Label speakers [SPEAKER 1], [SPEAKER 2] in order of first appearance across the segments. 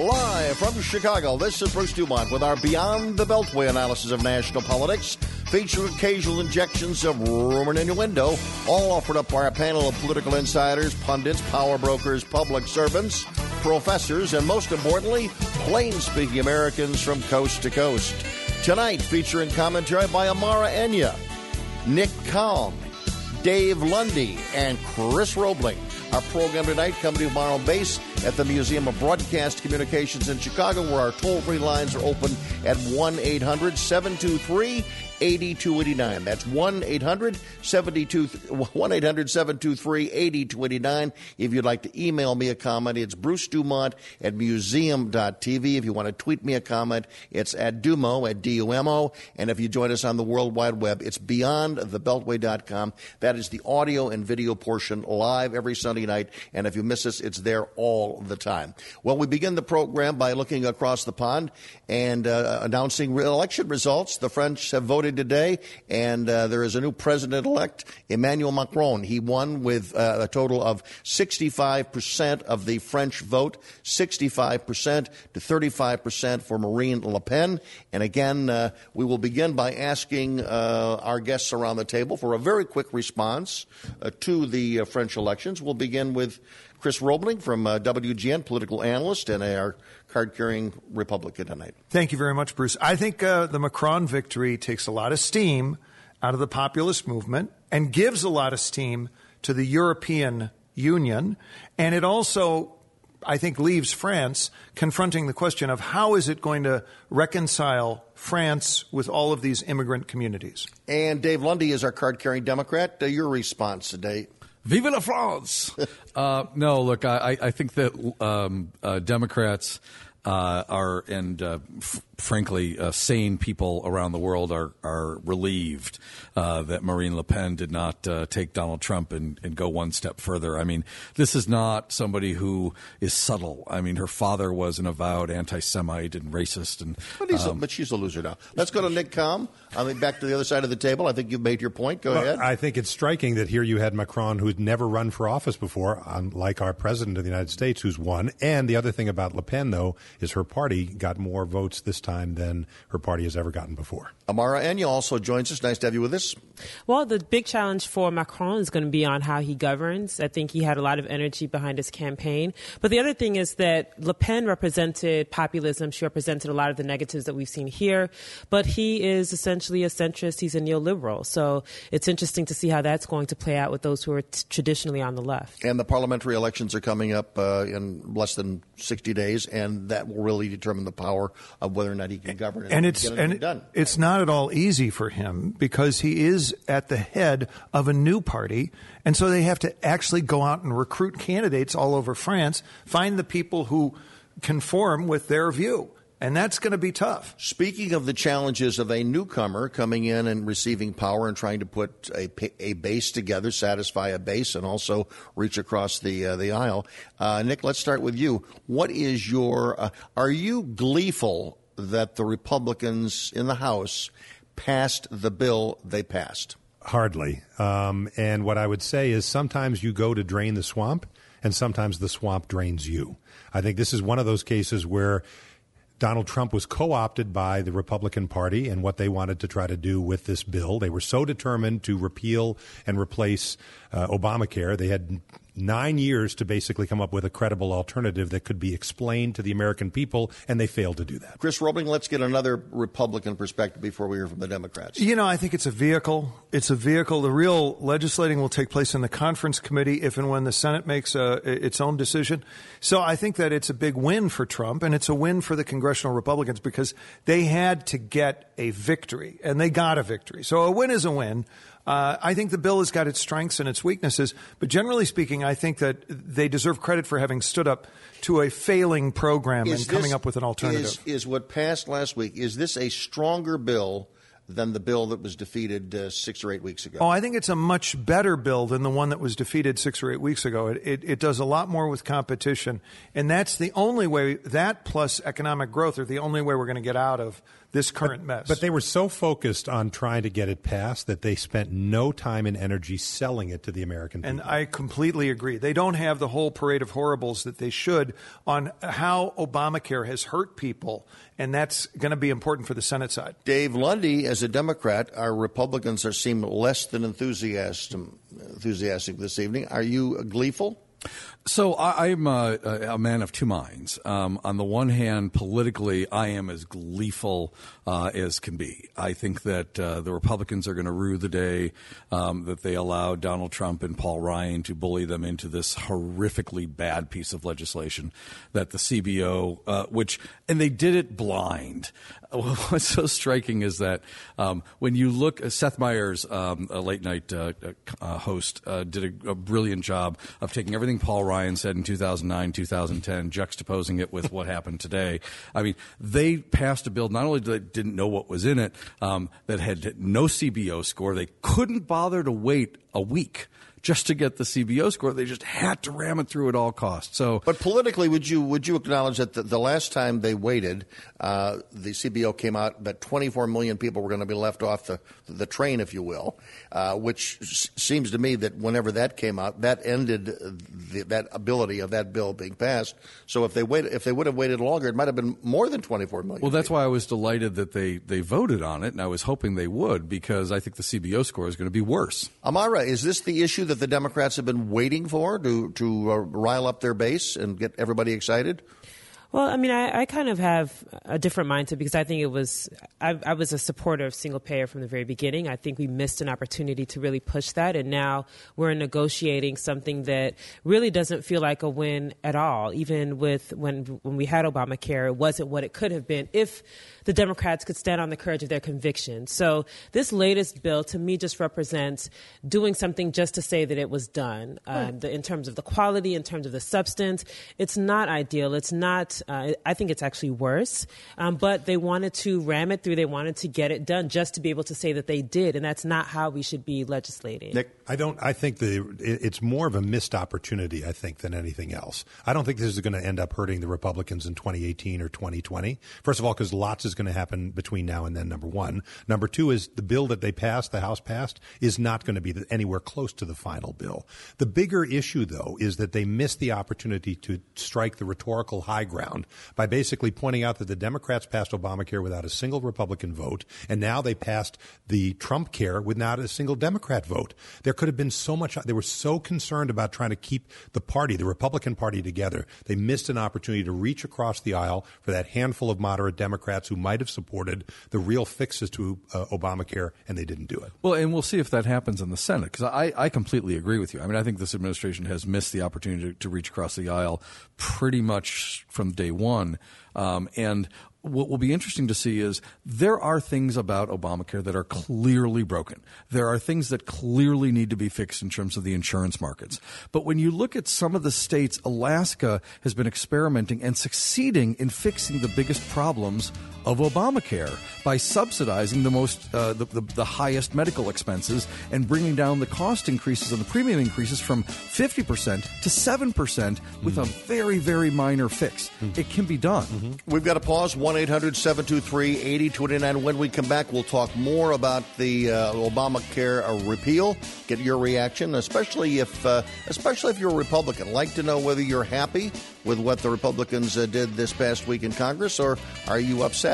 [SPEAKER 1] Live from Chicago, this is Bruce Dumont with our Beyond the Beltway analysis of national politics, featuring occasional injections of rumor and innuendo, all offered up by a panel of political insiders, pundits, power brokers, public servants, professors, and most importantly, plain-speaking Americans from coast to coast. Tonight, featuring commentary by Amara Enya, Nick Kalm, Dave Lundy, and Chris Roebling. Our program tonight coming to you from our own base at the Museum of Broadcast Communications in Chicago, where our toll-free lines are open at 1-800-723-8289. That's 1-800-723-8289. If you'd like to email me a comment, it's Bruce Dumont at museum.tv. If you want to tweet me a comment, it's at Dumo, at D-U-M-O. And if you join us on the World Wide Web, it's beyondthebeltway.com. That is the audio and video portion live every Sunday night. And if you miss us, it's there all the time. Well, we begin the program by looking across the pond and announcing election results. The French have voted today, and there is a new president-elect, Emmanuel Macron. He won with a total of 65% of the French vote, 65% to 35% for Marine Le Pen. And again, we will begin by asking our guests around the table for a very quick response to the French elections. We'll begin with Chris Roebling from WGN, political analyst, and our card-carrying Republican tonight.
[SPEAKER 2] Thank you very much, Bruce. I think the Macron victory takes a lot of steam out of the populist movement and gives a lot of steam to the European Union. And it also, I think, leaves France confronting the question of how is it going to reconcile France with all of these immigrant communities.
[SPEAKER 1] And Dave Lundy is our card-carrying Democrat. Your response today?
[SPEAKER 3] Vive la France! No, look, I think that Democrats are, and frankly, sane people around the world are relieved that Marine Le Pen did not take Donald Trump and go one step further. I mean, this is not somebody who is subtle. I mean, her father was an avowed anti-Semite and racist.
[SPEAKER 1] But she's a loser now. Let's go to Nick Kalm. I mean, back to the other side of the table. I think you've made your point. Go ahead.
[SPEAKER 4] I think it's striking that here you had Macron, who'd never run for office before, unlike our president of the United States, who's won. And the other thing about Le Pen, though, is her party got more votes this time than her party has ever gotten before.
[SPEAKER 1] Amara Enya also joins us. Nice to have you with us.
[SPEAKER 5] Well, the big challenge for Macron is going to be on how he governs. I think he had a lot of energy behind his campaign. But the other thing is that Le Pen represented populism. She represented a lot of the negatives that we've seen here. But he is essentially a centrist. He's a neoliberal. So it's interesting to see how that's going to play out with those who are traditionally on the left.
[SPEAKER 1] And the parliamentary elections are coming up in less than 60 days, and that will really determine the power of whether or not he can govern
[SPEAKER 2] and it's not at all easy for him because he is at the head of a new party, and so they have to actually go out and recruit candidates all over France, find the people who conform with their view. And that's going to be tough.
[SPEAKER 1] Speaking of the challenges of a newcomer coming in and receiving power and trying to put a base together, satisfy a base, and also reach across the aisle, Nick, let's start with you. What is your are you gleeful that the Republicans in the House passed the bill they passed?
[SPEAKER 4] Hardly. And what I would say is sometimes you go to drain the swamp, and sometimes the swamp drains you. I think this is one of those cases where Donald Trump was co-opted by the Republican Party and what they wanted to try to do with this bill. They were so determined to repeal and replace Obamacare. They had 9 years to basically come up with a credible alternative that could be explained to the American people, and they failed to do that.
[SPEAKER 1] Chris Roebling, let's get another Republican perspective before we hear from the Democrats.
[SPEAKER 2] You know, I think it's a vehicle. It's a vehicle. The real legislating will take place in the conference committee if and when the Senate makes its own decision. So I think that it's a big win for Trump, and it's a win for the congressional Republicans because they had to get a victory, and they got a victory. So a win is a win. I think the bill has got its strengths and its weaknesses, but generally speaking, I think that they deserve credit for having stood up to a failing program and coming up with an alternative.
[SPEAKER 1] Is what passed last week, is this a stronger bill than the bill that was defeated 6 or 8 weeks ago?
[SPEAKER 2] Oh, I think it's a much better bill than the one that was defeated 6 or 8 weeks ago. It does a lot more with competition, and that's the only way, that plus economic growth are the only way we're going to get out of this current mess.
[SPEAKER 4] But they were so focused on trying to get it passed that they spent no time and energy selling it to the American people.
[SPEAKER 2] And I completely agree. They don't have the whole parade of horribles that they should on how Obamacare has hurt people, and that's going to be important for the Senate side.
[SPEAKER 1] Dave Lundy, as a Democrat, our Republicans seem less than enthusiastic this evening. Are you gleeful?
[SPEAKER 3] So I'm a man of two minds. On the one hand, politically, I am as gleeful as can be. I think that the Republicans are going to rue the day that they allowed Donald Trump and Paul Ryan to bully them into this horrifically bad piece of legislation that the CBO, and they did it blind. What's so striking is that when you look, Seth Meyers, a late night host, did a brilliant job of taking everything Paul Ryan said in 2009, 2010, juxtaposing it with what happened today. I mean, they passed a bill, not only that they didn't know what was in it, that had no CBO score, they couldn't bother to wait a week just to get the CBO score. They just had to ram it through at all costs. So,
[SPEAKER 1] but politically, would you acknowledge that the last time they waited, the CBO came out that 24 million people were going to be left off the train, if you will, which seems to me that whenever that came out, that ended that ability of that bill being passed. So if they would have waited longer, it might have been more than 24 million.
[SPEAKER 3] Well, that's why I was delighted that they voted on it, and I was hoping they would, because I think the CBO score is going to be worse.
[SPEAKER 1] Amara, is this the issue that the Democrats have been waiting for to rile up their base and get everybody excited?
[SPEAKER 5] Well, I mean, I kind of have a different mindset because I think I was a supporter of single payer from the very beginning. I think we missed an opportunity to really push that, and now we're negotiating something that really doesn't feel like a win at all. Even with when we had Obamacare, it wasn't what it could have been if the Democrats could stand on the courage of their convictions. So this latest bill, to me, just represents doing something just to say that it was done. In terms of the quality, in terms of the substance, it's not ideal. It's not. I think it's actually worse. But they wanted to ram it through. They wanted to get it done just to be able to say that they did, and that's not how we should be legislating.
[SPEAKER 1] Nick?
[SPEAKER 4] I think it's more of a missed opportunity, I think, than anything else. I don't think this is going to end up hurting the Republicans in 2018 or 2020. First of all, because lots is going to happen between now and then, number one. Number two is the bill that the House passed, is not going to be anywhere close to the final bill. The bigger issue, though, is that they missed the opportunity to strike the rhetorical high ground by basically pointing out that the Democrats passed Obamacare without a single Republican vote, and now they passed the Trump care without a single Democrat vote. There could have been so much. They were so concerned about trying to keep the Republican Party together. They missed an opportunity to reach across the aisle for that handful of moderate Democrats who might have supported the real fixes to Obamacare, and they didn't do it.
[SPEAKER 3] Well, and we'll see if that happens in the Senate, because I completely agree with you. I mean, I think this administration has missed the opportunity to reach across the aisle pretty much from day one. And what will be interesting to see is there are things about Obamacare that are clearly broken. There are things that clearly need to be fixed in terms of the insurance markets. But when you look at some of the states, Alaska has been experimenting and succeeding in fixing the biggest problems of Obamacare by subsidizing the highest medical expenses and bringing down the cost increases and the premium increases from 50% to 7% with a very, very minor fix. It can be done.
[SPEAKER 1] We've got to pause. 1-800-723-8029. When we come back, we'll talk more about the Obamacare repeal. Get your reaction, especially if you're a Republican. I'd like to know whether you're happy with what the Republicans did this past week in Congress, or are you upset?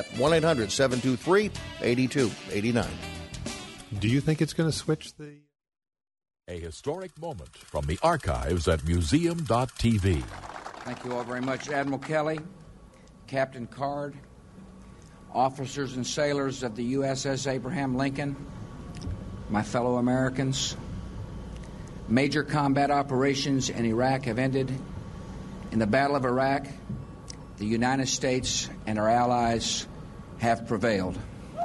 [SPEAKER 1] 1-800-723-8289.
[SPEAKER 4] Do you think it's going to switch the...
[SPEAKER 6] A historic moment from the archives at museum.tv.
[SPEAKER 7] Thank you all very much. Admiral Kelly, Captain Card, officers and sailors of the USS Abraham Lincoln, my fellow Americans. Major combat operations in Iraq have ended. In the Battle of Iraq, the United States and our allies have prevailed.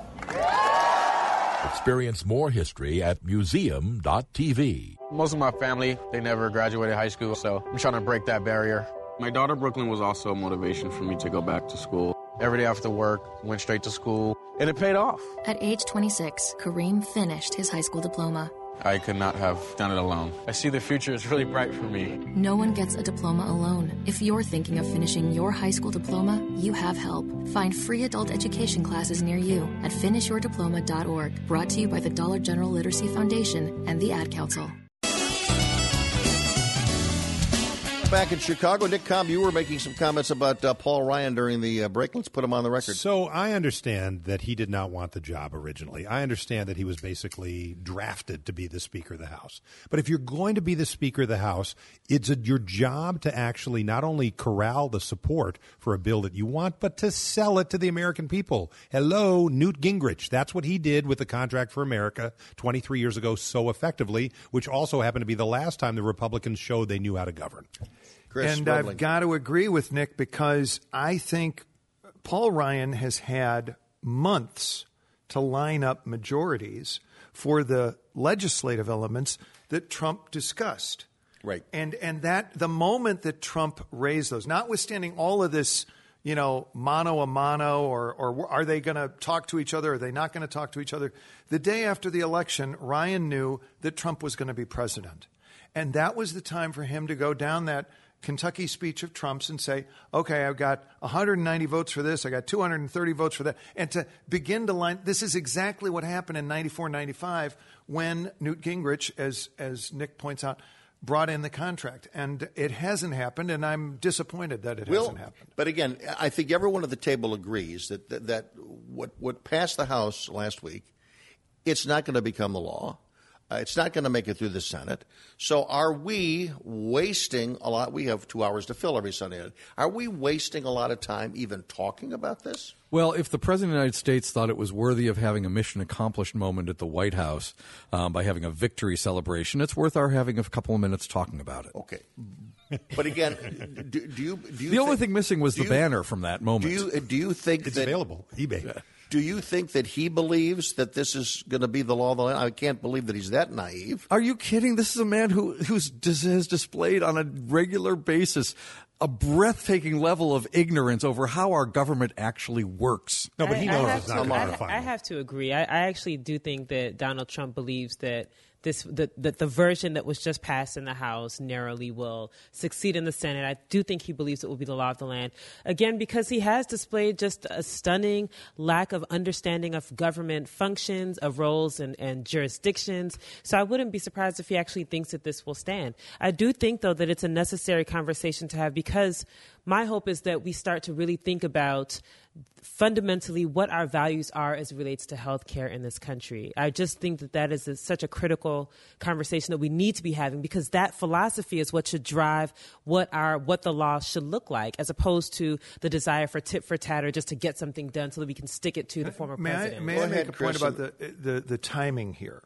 [SPEAKER 6] Experience more history at museum.tv.
[SPEAKER 8] Most of my family, they never graduated high school, so I'm trying to break that barrier. My daughter, Brooklyn, was also a motivation for me to go back to school. Every day after work, went straight to school, and it paid off.
[SPEAKER 9] At age 26, Kareem finished his high school diploma.
[SPEAKER 8] I could not have done it alone. I see the future is really bright for me.
[SPEAKER 9] No one gets a diploma alone. If you're thinking of finishing your high school diploma, you have help. Find free adult education classes near you at finishyourdiploma.org. Brought to you by the Dollar General Literacy Foundation and the Ad Council.
[SPEAKER 1] Back in Chicago, Nick Cobb, you were making some comments about Paul Ryan during the break. Let's put him on the record.
[SPEAKER 4] So I understand that he did not want the job originally. I understand that he was basically drafted to be the Speaker of the House. But if you're going to be the Speaker of the House, it's your job to actually not only corral the support for a bill that you want, but to sell it to the American people. Hello, Newt Gingrich. That's what he did with the Contract for America 23 years ago so effectively, which also happened to be the last time the Republicans showed they knew how to govern.
[SPEAKER 1] Chris
[SPEAKER 2] and
[SPEAKER 1] Roebling.
[SPEAKER 2] I've got to agree with Nick because I think Paul Ryan has had months to line up majorities for the legislative elements that Trump discussed.
[SPEAKER 1] Right.
[SPEAKER 2] And that the moment that Trump raised those, notwithstanding all of this, mano a mano, or are they going to talk to each other? Are they not going to talk to each other? The day after the election, Ryan knew that Trump was going to be president. And that was the time for him to go down that Kentucky speech of Trump's and say, okay, I've got 190 votes for this, I got 230 votes for that, and to begin to line. This is exactly what happened in 94, 95 when Newt Gingrich, as Nick points out, brought in the contract. And it hasn't happened, and I'm disappointed that it hasn't happened.
[SPEAKER 1] But again, I think everyone at the table agrees that what passed the House last week, it's not going to become the law. It's not going to make it through the Senate. So are we wasting a lot? We have 2 hours to fill every Sunday. Are we wasting a lot of time even talking about this?
[SPEAKER 3] Well, if the President of the United States thought it was worthy of having a mission accomplished moment at the White House by having a victory celebration, it's worth our having a couple of minutes talking about it.
[SPEAKER 1] Okay. But again, do you
[SPEAKER 3] the only thing missing was the banner from that moment.
[SPEAKER 1] Do you think
[SPEAKER 4] it's
[SPEAKER 1] that
[SPEAKER 4] available? eBay.
[SPEAKER 1] Yeah. Do you think that he believes that this is going to be the law of the land? I can't believe that he's that naive.
[SPEAKER 3] Are you kidding? This is a man who has displayed on a regular basis a breathtaking level of ignorance over how our government actually works.
[SPEAKER 4] No, but he knows it's not going to
[SPEAKER 5] I have to agree. I actually do think that Donald Trump believes that that the version that was just passed in the House narrowly will succeed in the Senate. I do think he believes it will be the law of the land. Again, because he has displayed just a stunning lack of understanding of government functions, of roles and jurisdictions. So I wouldn't be surprised if he actually thinks that this will stand. I do think, though, that it's a necessary conversation to have because my hope is that we start to really think about fundamentally what our values are as it relates to health care in this country. I just think that is such a critical conversation that we need to be having because that philosophy is what should drive what the law should look like, as opposed to the desire for tit for tat or just to get something done so that we can stick it to the former president.
[SPEAKER 2] May I make a point about the timing here?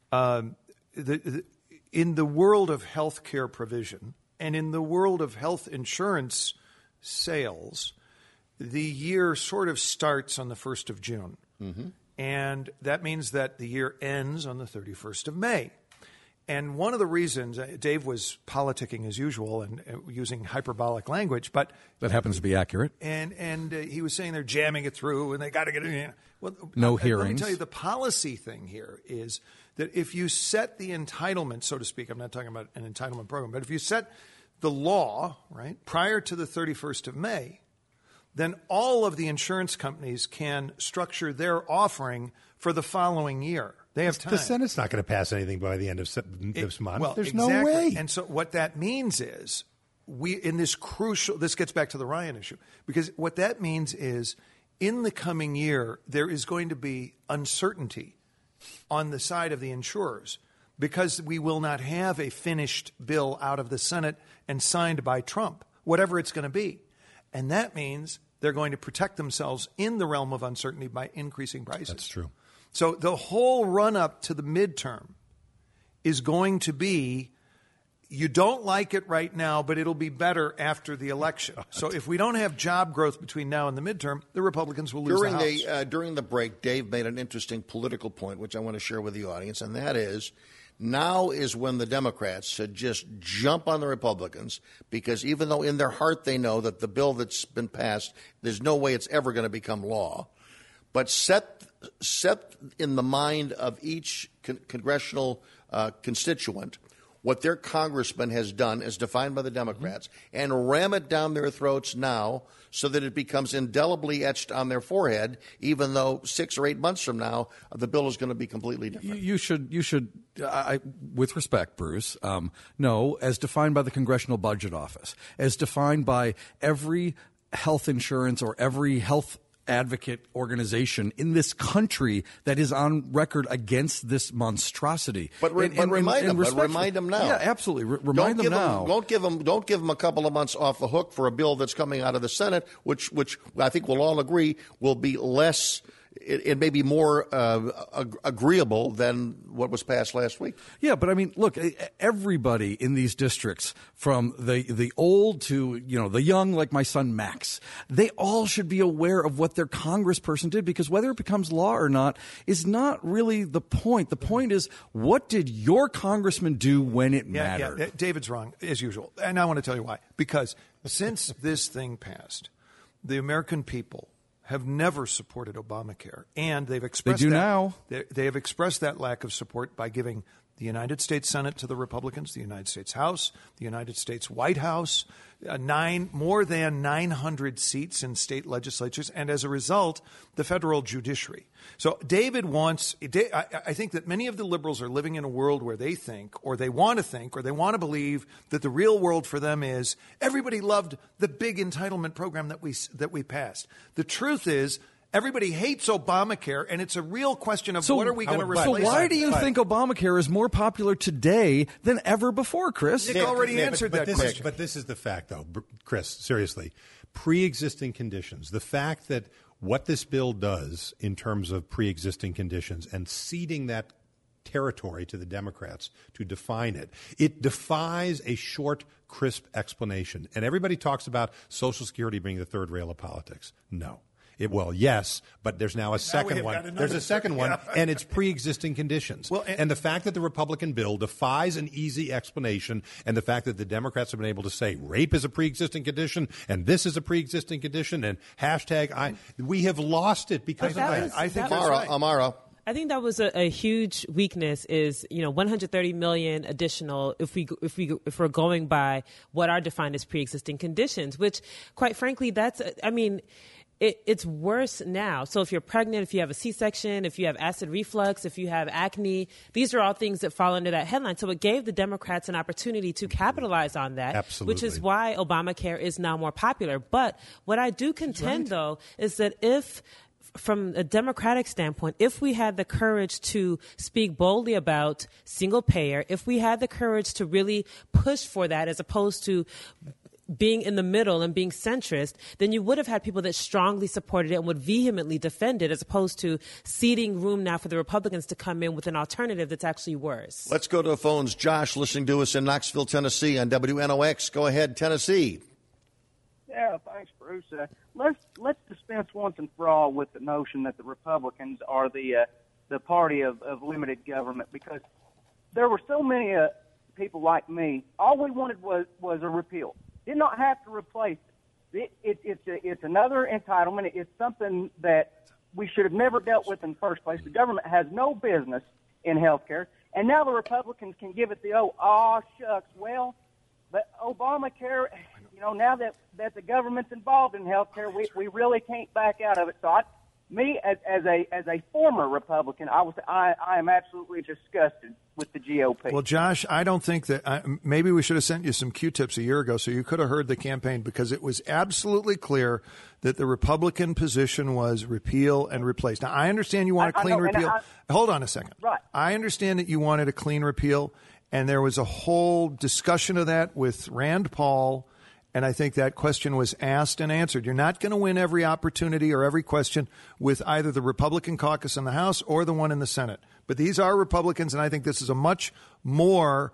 [SPEAKER 2] In the world of health care provision and in the world of health insurance sales, the year sort of starts on the 1st of June. Mm-hmm. And that means that the year ends on the 31st of May. And one of the reasons, Dave was politicking as usual and using hyperbolic language, but
[SPEAKER 3] that happens to be accurate.
[SPEAKER 2] And he was saying they're jamming it through and they got to get it in. Well,
[SPEAKER 3] no hearings.
[SPEAKER 2] Let me tell you, the policy thing here is that if you set the entitlement, so to speak, I'm not talking about an entitlement program, but if you set the law, right, prior to the 31st of May, then all of the insurance companies can structure their offering for the following year. They have time.
[SPEAKER 4] The Senate's not going to pass anything by the end of this month.
[SPEAKER 2] Well,
[SPEAKER 4] there's
[SPEAKER 2] exactly.
[SPEAKER 4] no way.
[SPEAKER 2] And so what that means is this gets back to the Ryan issue, because what that means is in the coming year, there is going to be uncertainty on the side of the insurers because we will not have a finished bill out of the Senate and signed by Trump, whatever it's going to be. And that means they're going to protect themselves in the realm of uncertainty by increasing prices.
[SPEAKER 4] That's true.
[SPEAKER 2] So the whole run-up to the midterm is going to be, you don't like it right now, but it'll be better after the election. So if we don't have job growth between now and the midterm, the Republicans will lose the House.
[SPEAKER 1] During the break, Dave made an interesting political point, which I want to share with the audience, and that is now is when the Democrats should just jump on the Republicans because even though in their heart they know that the bill that's been passed, there's no way it's ever going to become law, but set set in the mind of each congressional constituent what their congressman has done as defined by the Democrats and ram it down their throats now so that it becomes indelibly etched on their forehead, even though 6 or 8 months from now the bill is going to be completely different.
[SPEAKER 3] You should, with respect, Bruce, no, as defined by the Congressional Budget Office, as defined by every health insurance or every health advocate organization in this country that is on record against this monstrosity.
[SPEAKER 1] But remind them now.
[SPEAKER 3] Yeah, absolutely. Remind them now.
[SPEAKER 1] Don't give them a couple of months off the hook for a bill that's coming out of the Senate, which I think we'll all agree will be less. It may be more agreeable than what was passed last week.
[SPEAKER 3] Yeah, but I mean, look, everybody in these districts, from the old to the young, like my son Max, they all should be aware of what their congressperson did, because whether it becomes law or not is not really the point. The point is, what did your congressman do when it mattered?
[SPEAKER 2] Yeah, David's wrong, as usual. And I want to tell you why. Because since this thing passed, the American people have never supported Obamacare, and they've expressed
[SPEAKER 3] now.
[SPEAKER 2] They have expressed that lack of support by giving the United States Senate to the Republicans, the United States House, the United States White House, more than 900 seats in state legislatures, and as a result, the federal judiciary. So David wants – I think that many of the liberals are living in a world where they think, or they want to believe that the real world for them is everybody loved the big entitlement program that we passed. The truth is – everybody hates Obamacare, and it's a real question of what are we going to replace.
[SPEAKER 3] So why do you think Obamacare is more popular today than ever before, Chris?
[SPEAKER 2] Nick already answered that question.
[SPEAKER 4] But this is the fact, though, Chris, seriously. Pre-existing conditions, the fact that what this bill does in terms of pre-existing conditions and ceding that territory to the Democrats to define it, it defies a short, crisp explanation. And everybody talks about Social Security being the third rail of politics. No. Yes, but there's now a second one. There's a second one, and it's pre-existing conditions. And the fact that the Republican bill defies an easy explanation, and the fact that the Democrats have been able to say rape is a pre-existing condition, and this is a pre-existing condition, and we have lost it because of that.
[SPEAKER 2] I think that's right.
[SPEAKER 1] Amara.
[SPEAKER 5] I think that was a huge weakness is, $130 million additional if we're going by what are defined as pre-existing conditions, which quite frankly, it's worse now. So if you're pregnant, if you have a C-section, if you have acid reflux, if you have acne, these are all things that fall under that headline. So it gave the Democrats an opportunity to capitalize on that,
[SPEAKER 4] Absolutely.
[SPEAKER 5] Which is why Obamacare is now more popular. But what I do contend, though, is that if from a Democratic standpoint, if we had the courage to speak boldly about single payer, if we had the courage to really push for that as opposed to being in the middle and being centrist, then you would have had people that strongly supported it and would vehemently defend it, as opposed to ceding room now for the Republicans to come in with an alternative that's actually worse.
[SPEAKER 1] Let's go to the phones. Josh, listening to us in Knoxville, Tennessee on WNOX. Go ahead, Tennessee.
[SPEAKER 10] Yeah, thanks, Bruce. Let's dispense once and for all with the notion that the Republicans are the party of limited government, because there were so many people like me. All we wanted was a repeal. Did not have to replace it. It's another entitlement. It's something that we should have never dealt with in the first place. The government has no business in health care, and now the Republicans can give it the shucks. Well, but Obamacare, now that the government's involved in health care, we really can't back out of it. So as a former Republican, I am absolutely disgusted with the GOP.
[SPEAKER 2] Well, Josh, I don't think that maybe we should have sent you some Q-tips a year ago so you could have heard the campaign, because it was absolutely clear that the Republican position was repeal and replace. Now, I understand you want a clean repeal. Hold on a second.
[SPEAKER 10] Right.
[SPEAKER 2] I understand that you wanted a clean repeal, and there was a whole discussion of that with Rand Paul. And I think that question was asked and answered. You're not going to win every opportunity or every question with either the Republican caucus in the House or the one in the Senate. But these are Republicans, and I think this is a much more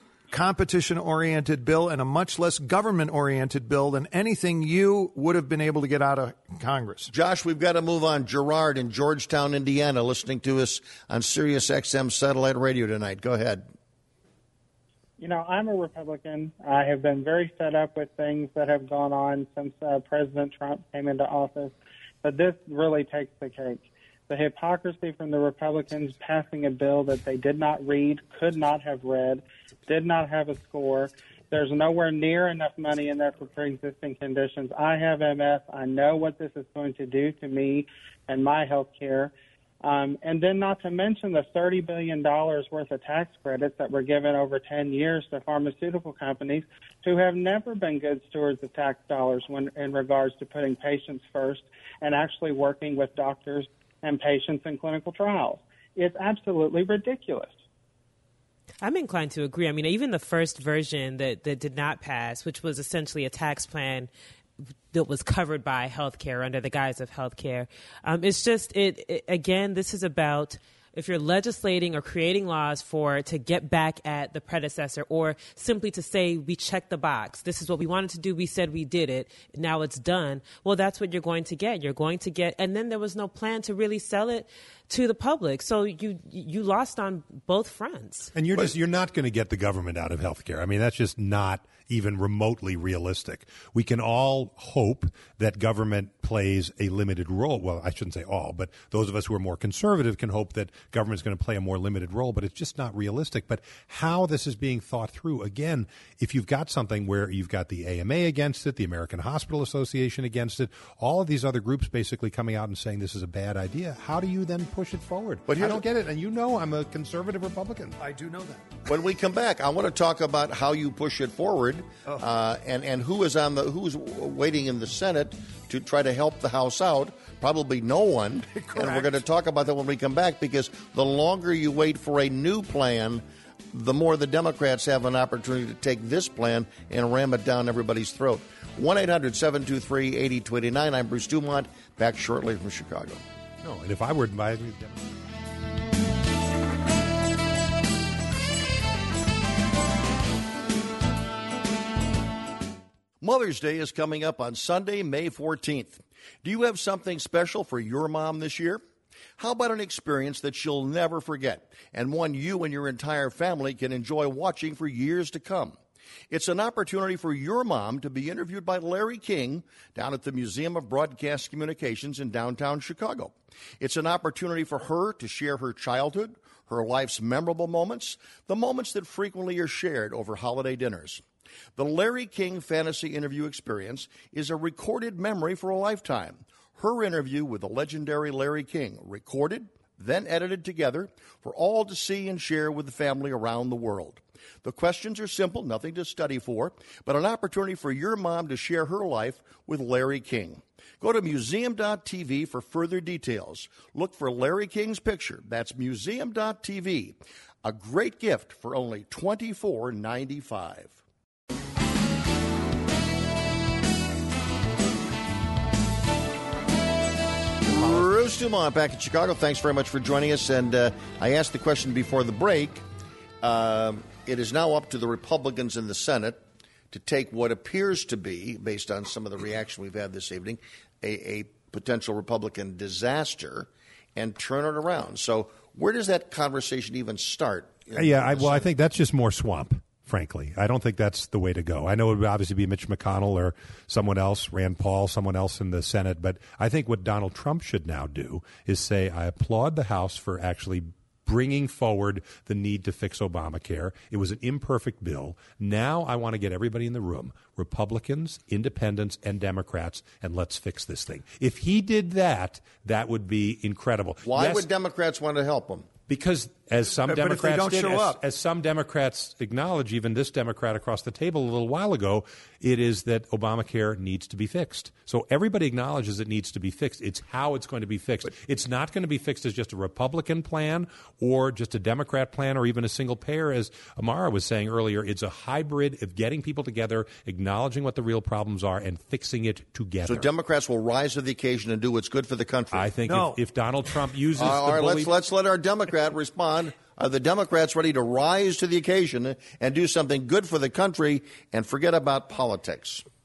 [SPEAKER 2] competition-oriented bill and a much less government-oriented bill than anything you would have been able to get out of Congress.
[SPEAKER 1] Josh, we've got to move on. Gerard in Georgetown, Indiana, listening to us on Sirius XM satellite radio tonight. Go ahead.
[SPEAKER 11] I'm a Republican. I have been very fed up with things that have gone on since President Trump came into office. But this really takes the cake. The hypocrisy from the Republicans passing a bill that they did not read, could not have read, did not have a score. There's nowhere near enough money in there for pre-existing conditions. I have MS. I know what this is going to do to me and my health care. And then not to mention the $30 billion worth of tax credits that were given over 10 years to pharmaceutical companies who have never been good stewards of tax dollars when in regards to putting patients first and actually working with doctors and patients in clinical trials. It's absolutely ridiculous.
[SPEAKER 5] I'm inclined to agree. I mean, even the first version that did not pass, which was essentially a tax plan that was covered by healthcare under the guise of healthcare. It's just again, this is about if you're legislating or creating laws to get back at the predecessor, or simply to say we checked the box. This is what we wanted to do. We said we did it. Now it's done. Well, that's what you're going to get. You're going to get, and then there was no plan to really sell it to the public. So you lost on both fronts.
[SPEAKER 4] And you're not going to get the government out of healthcare. I mean, that's just not even remotely realistic. We can all hope that government plays a limited role. Well, I shouldn't say all, but those of us who are more conservative can hope that government's going to play a more limited role, but it's just not realistic. But how this is being thought through, again, if you've got something where you've got the AMA against it, the American Hospital Association against it, all of these other groups basically coming out and saying this is a bad idea, how do you then push it forward? But I don't get it. And you know I'm a conservative Republican.
[SPEAKER 2] I do know that.
[SPEAKER 1] When we come back, I want to talk about how you push it forward, and who's waiting in the Senate to try to help the House out. Probably no one.
[SPEAKER 2] Correct.
[SPEAKER 1] And we're going to talk about that when we come back, because the longer you wait for a new plan, the more the Democrats have an opportunity to take this plan and ram it down everybody's throat. 1-800-723-8029. I'm Bruce Dumont, back shortly from Chicago.
[SPEAKER 4] No, and if I were advising
[SPEAKER 1] Mother's Day is coming up on Sunday, May 14th. Do you have something special for your mom this year? How about an experience that she'll never forget, and one you and your entire family can enjoy watching for years to come? It's an opportunity for your mom to be interviewed by Larry King down at the Museum of Broadcast Communications in downtown Chicago. It's an opportunity for her to share her childhood, her life's memorable moments, the moments that frequently are shared over holiday dinners. The Larry King Fantasy Interview Experience is a recorded memory for a lifetime. Her interview with the legendary Larry King, recorded, then edited together for all to see and share with the family around the world. The questions are simple, nothing to study for, but an opportunity for your mom to share her life with Larry King. Go to museum.tv for further details. Look for Larry King's picture. That's museum.tv. A great gift for only $24.95. Bruce Dumont back in Chicago. Thanks very much for joining us. And I asked the question before the break. It is now up to the Republicans in the Senate to take what appears to be, based on some of the reaction we've had this evening, a potential Republican disaster and turn it around. So where does that conversation even start?
[SPEAKER 4] I think that's just more swamp. Frankly, I don't think that's the way to go. I know it would obviously be Mitch McConnell or someone else, Rand Paul, someone else in the Senate. But I think what Donald Trump should now do is say, I applaud the House for actually bringing forward the need to fix Obamacare. It was an imperfect bill. Now I want to get everybody in the room, Republicans, independents, and Democrats, and let's fix this thing. If he did that, that would be incredible.
[SPEAKER 1] Why would Democrats want to help him?
[SPEAKER 4] Because as some Democrats did,
[SPEAKER 2] as
[SPEAKER 4] some Democrats acknowledge, even this Democrat across the table a little while ago, it is that Obamacare needs to be fixed. So everybody acknowledges it needs to be fixed. It's how it's going to be fixed. It's not going to be fixed as just a Republican plan or just a Democrat plan or even a single payer, as Amara was saying earlier. It's a hybrid of getting people together, acknowledging what the real problems are, and fixing it together.
[SPEAKER 1] So Democrats will rise to the occasion and do what's good for the country.
[SPEAKER 4] I think if Donald Trump uses
[SPEAKER 1] all right, let's let our Democrat respond. Are the Democrats ready to rise to the occasion and do something good for the country and forget about politics?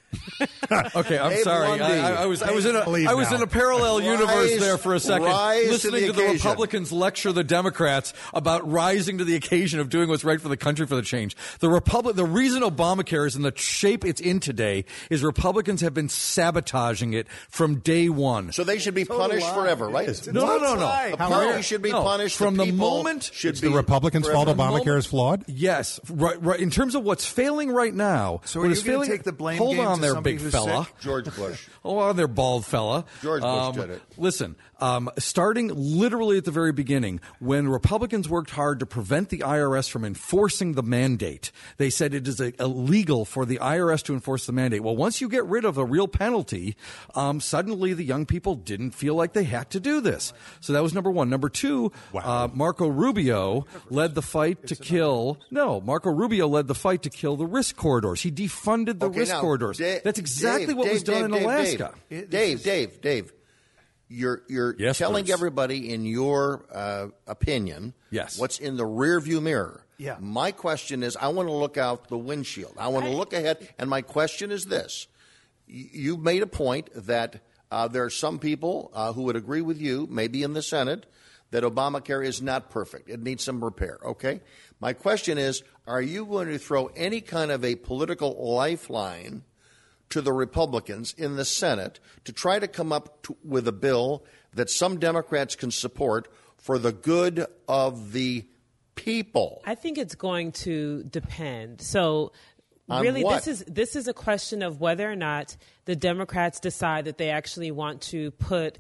[SPEAKER 3] Okay, I'm
[SPEAKER 1] Dave
[SPEAKER 3] sorry.
[SPEAKER 1] Lundy.
[SPEAKER 3] I was in a parallel universe there for a second, listening to the Republicans lecture the Democrats about rising to the occasion of doing what's right for the country for the change. The reason Obamacare is in the shape it's in today is Republicans have been sabotaging it from day one.
[SPEAKER 1] So they should be punished forever, right?
[SPEAKER 3] No.
[SPEAKER 1] The party should be punished
[SPEAKER 3] from the moment.
[SPEAKER 4] It's the Republicans' fault Obamacare is flawed?
[SPEAKER 3] Yes, right. In terms of what's failing right now,
[SPEAKER 2] so are you going to take the blame
[SPEAKER 3] Hold
[SPEAKER 2] game
[SPEAKER 3] on
[SPEAKER 2] to
[SPEAKER 3] there,
[SPEAKER 2] somebody
[SPEAKER 3] big
[SPEAKER 2] who's
[SPEAKER 3] fella.
[SPEAKER 2] sick?
[SPEAKER 1] George Bush.
[SPEAKER 3] Hold on there, bald fella.
[SPEAKER 1] George Bush did it.
[SPEAKER 3] Listen, starting literally at the very beginning, when Republicans worked hard to prevent the IRS from enforcing the mandate, they said it is illegal for the IRS to enforce the mandate. Well, once you get rid of a real penalty, suddenly the young people didn't feel like they had to do this. So that was number one. Number two, Marco Rubio led the fight to kill. No, Marco Rubio led the fight to kill the risk corridors. He defunded the risk corridors. That's exactly what was done in Alaska.
[SPEAKER 1] Dave. You're telling
[SPEAKER 3] Bruce.
[SPEAKER 1] everybody in your opinion what's in the rearview mirror.
[SPEAKER 2] Yeah.
[SPEAKER 1] My question is, I want to look out the windshield. I want to look ahead, and my question is this. You made a point that there are some people who would agree with you, maybe in the Senate, that Obamacare is not perfect. It needs some repair, okay? My question is, are you going to throw any kind of a political lifeline to the Republicans in the Senate to try to come up with a bill that some Democrats can support for the good of the people?
[SPEAKER 5] I think it's going to depend. So
[SPEAKER 1] really,
[SPEAKER 5] this is a question of whether or not the Democrats decide that they actually want to put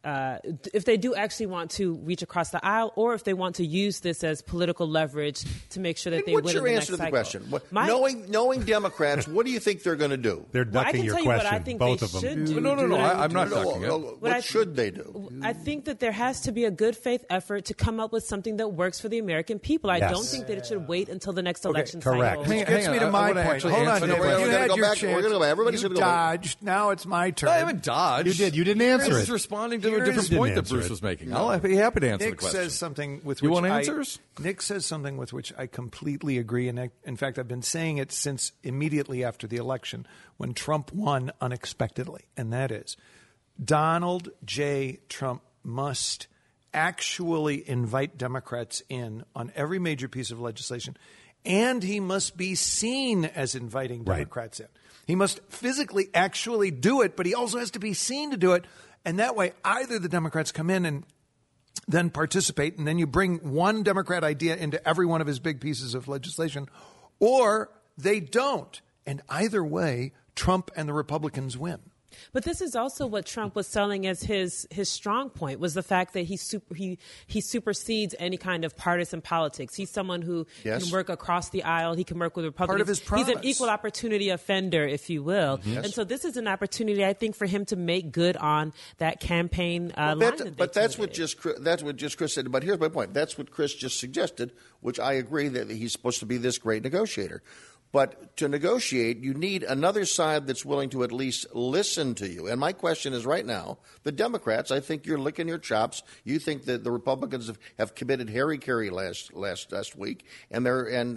[SPEAKER 5] if they do actually want to reach across the aisle, or if they want to use this as political leverage to make sure that they win in the next cycle.
[SPEAKER 1] What's your answer to the question? Knowing Democrats, what do you think they're going to do?
[SPEAKER 4] They're ducking your question, both of them.
[SPEAKER 3] No, I'm not ducking it.
[SPEAKER 1] What should they do?
[SPEAKER 5] I think that there has to be a good faith effort to come up with something that works for the American people. I don't think that it should wait until the next election cycle.
[SPEAKER 2] Which gets me to my point. Hold on, Dave. You had your chance.
[SPEAKER 1] Everybody's
[SPEAKER 2] You
[SPEAKER 1] going to go back.
[SPEAKER 2] dodged. Now it's my turn.
[SPEAKER 3] I haven't dodged.
[SPEAKER 4] You did. You didn't answer
[SPEAKER 3] Bruce
[SPEAKER 4] it.
[SPEAKER 3] is responding to a different point that Bruce was making. I'll be happy to answer the question.
[SPEAKER 2] Nick says something with
[SPEAKER 3] you
[SPEAKER 2] which
[SPEAKER 3] want answers?
[SPEAKER 2] Nick says something with which I completely agree. And in fact, I've been saying it since immediately after the election when Trump won unexpectedly. And that is Donald J. Trump must actually invite Democrats in on every major piece of legislation. And he must be seen as inviting Democrats in. He must physically actually do it, but he also has to be seen to do it. And that way, either the Democrats come in and then participate, and then you bring one Democrat idea into every one of his big pieces of legislation, or they don't. And either way, Trump and the Republicans win.
[SPEAKER 5] But this is also what Trump was selling as his strong point, was the fact that he supersedes any kind of partisan politics. He's someone who can work across the aisle. He can work with Republicans.
[SPEAKER 2] Part of his promise.
[SPEAKER 5] He's an equal opportunity offender, if you will.
[SPEAKER 1] Yes.
[SPEAKER 5] And so this is an opportunity, I think, for him to make good on that campaign line.
[SPEAKER 1] That's what Chris said. But here's my point. That's what Chris just suggested, which I agree that he's supposed to be this great negotiator. But to negotiate, you need another side that's willing to at least listen to you. And my question is right now, the Democrats, I think you're licking your chops. You think that the Republicans have committed Harry-Carry last week, and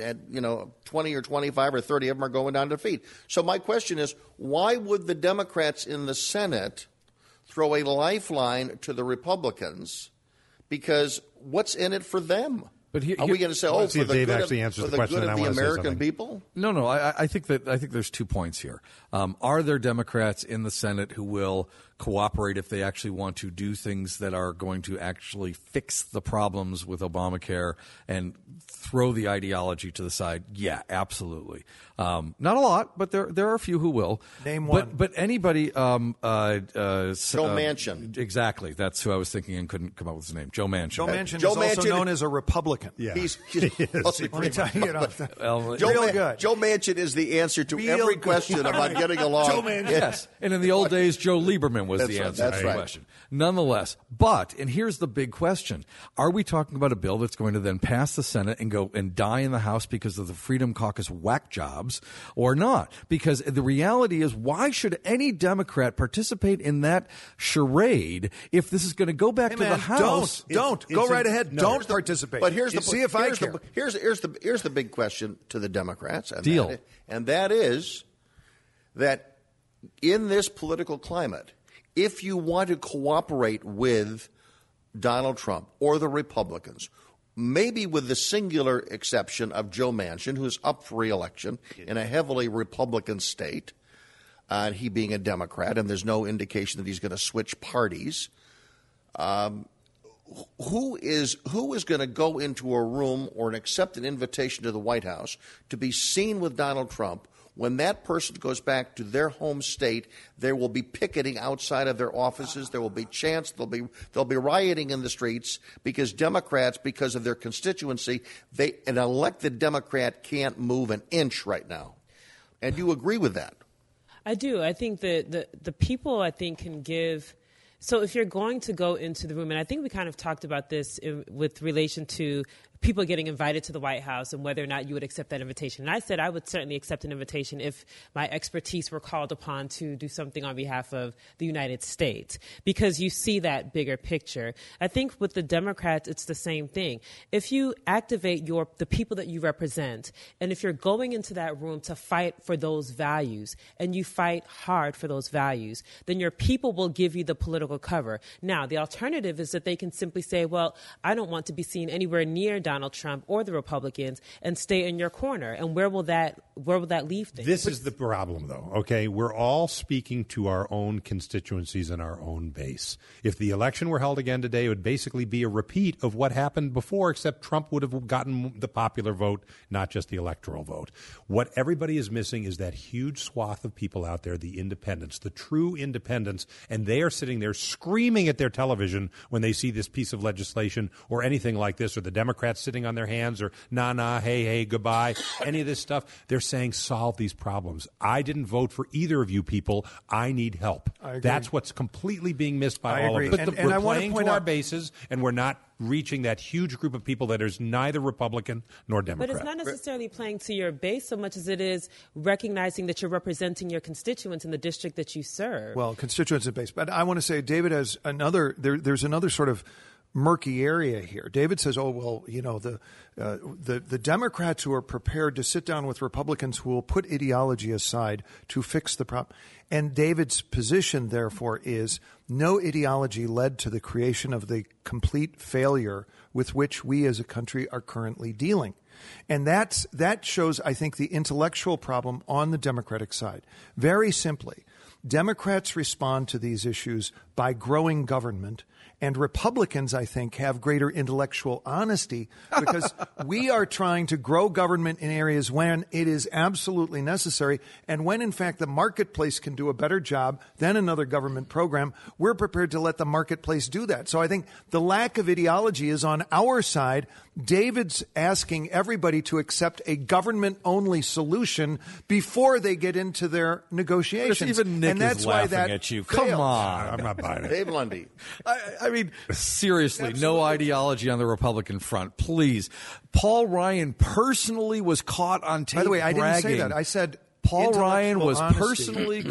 [SPEAKER 1] 20 or 25 or 30 of them are going down to defeat. So my question is, why would the Democrats in the Senate throw a lifeline to the Republicans? Because what's in it for them?
[SPEAKER 3] But
[SPEAKER 1] are we going to say, for the good of the American people?
[SPEAKER 3] No. I think there's 2 points here. Are there Democrats in the Senate who will cooperate if they actually want to do things that are going to actually fix the problems with Obamacare and throw the ideology to the side? Yeah, absolutely. Not a lot, but there are a few who will.
[SPEAKER 2] Name one.
[SPEAKER 3] But anybody. Joe
[SPEAKER 1] Manchin.
[SPEAKER 3] Exactly. That's who I was thinking and couldn't come up with his name. Joe Manchin.
[SPEAKER 2] Joe Manchin is also known as a Republican.
[SPEAKER 1] Yeah.
[SPEAKER 2] Let me tell you,
[SPEAKER 1] Joe Manchin is the answer to every question about getting along.
[SPEAKER 2] Joe Manchin.
[SPEAKER 3] Yes. And in the old days, Joe Lieberman was the answer to the question. Nonetheless, and here's the big question. Are we talking about a bill that's going to then pass the Senate and go and die in the House because of the Freedom Caucus whack jobs or not? Because the reality is, why should any Democrat participate in that charade if this is going to go back to the House?
[SPEAKER 2] Don't. Go right ahead. Don't participate.
[SPEAKER 1] But here's the big question to the Democrats. And
[SPEAKER 3] Deal.
[SPEAKER 1] That is that in this political climate, if you want to cooperate with Donald Trump or the Republicans, maybe with the singular exception of Joe Manchin, who's up for re-election in a heavily Republican state, he being a Democrat, and there's no indication that he's going to switch parties, who is going to go into a room or accept an invitation to the White House to be seen with Donald Trump? When that person goes back to their home state, there will be picketing outside of their offices. There will be chants. There'll be rioting in the streets because Democrats, because of their constituency, an elected Democrat can't move an inch right now. And you agree with that?
[SPEAKER 5] I do. I think that the people, I think, can give. So if you're going to go into the room, and I think we kind of talked about this with relation to people getting invited to the White House and whether or not you would accept that invitation. And I said I would certainly accept an invitation if my expertise were called upon to do something on behalf of the United States, because you see that bigger picture. I think with the Democrats, it's the same thing. If you activate the people that you represent, and if you're going into that room to fight for those values, and you fight hard for those values, then your people will give you the political cover. Now, the alternative is that they can simply say, well, I don't want to be seen anywhere near Donald Trump or the Republicans, and stay in your corner. And where will that leave things?
[SPEAKER 4] This is the problem, though. Okay, we're all speaking to our own constituencies and our own base. If the election were held again today, it would basically be a repeat of what happened before, except Trump would have gotten the popular vote, not just the electoral vote. What everybody is missing is that huge swath of people out there, the independents, the true independents, and they are sitting there screaming at their television when they see this piece of legislation or anything like this, or the Democrats sitting on their hands, or nah, hey, goodbye, any of this stuff. They're saying solve these problems. I didn't vote for either of you people. I need help. That's what's completely being missed by all of us. But we're playing to our bases, and we're not reaching that huge group of people that is neither Republican nor Democrat.
[SPEAKER 5] But it's not necessarily playing to your base so much as it is recognizing that you're representing your constituents in the district that you serve.
[SPEAKER 2] Well, constituents and base. But I want to say David has there's another sort of murky area here. David says, oh, well, you know, the Democrats who are prepared to sit down with Republicans who will put ideology aside to fix the problem. And David's position, therefore, is no ideology led to the creation of the complete failure with which we as a country are currently dealing. And that shows, I think, the intellectual problem on the Democratic side. Very simply, Democrats respond to these issues by growing government, and Republicans, I think, have greater intellectual honesty because we are trying to grow government in areas when it is absolutely necessary, and when, in fact, the marketplace can do a better job than another government program, we're prepared to let the marketplace do that. So I think the lack of ideology is on our side. David's asking everybody to accept a government-only solution before they get into their negotiations.
[SPEAKER 3] Even Nick
[SPEAKER 2] and that's
[SPEAKER 3] is
[SPEAKER 2] why
[SPEAKER 3] laughing
[SPEAKER 2] that
[SPEAKER 3] at you.
[SPEAKER 2] failed.
[SPEAKER 3] Come on.
[SPEAKER 4] I'm not buying it.
[SPEAKER 1] Dave Lundy.
[SPEAKER 3] I mean, seriously, no ideology on the Republican front, please. Paul Ryan personally was caught on tape.
[SPEAKER 2] By the way, I
[SPEAKER 3] bragging.
[SPEAKER 2] didn't say that. I said
[SPEAKER 3] Paul Ryan was
[SPEAKER 2] honesty.
[SPEAKER 3] personally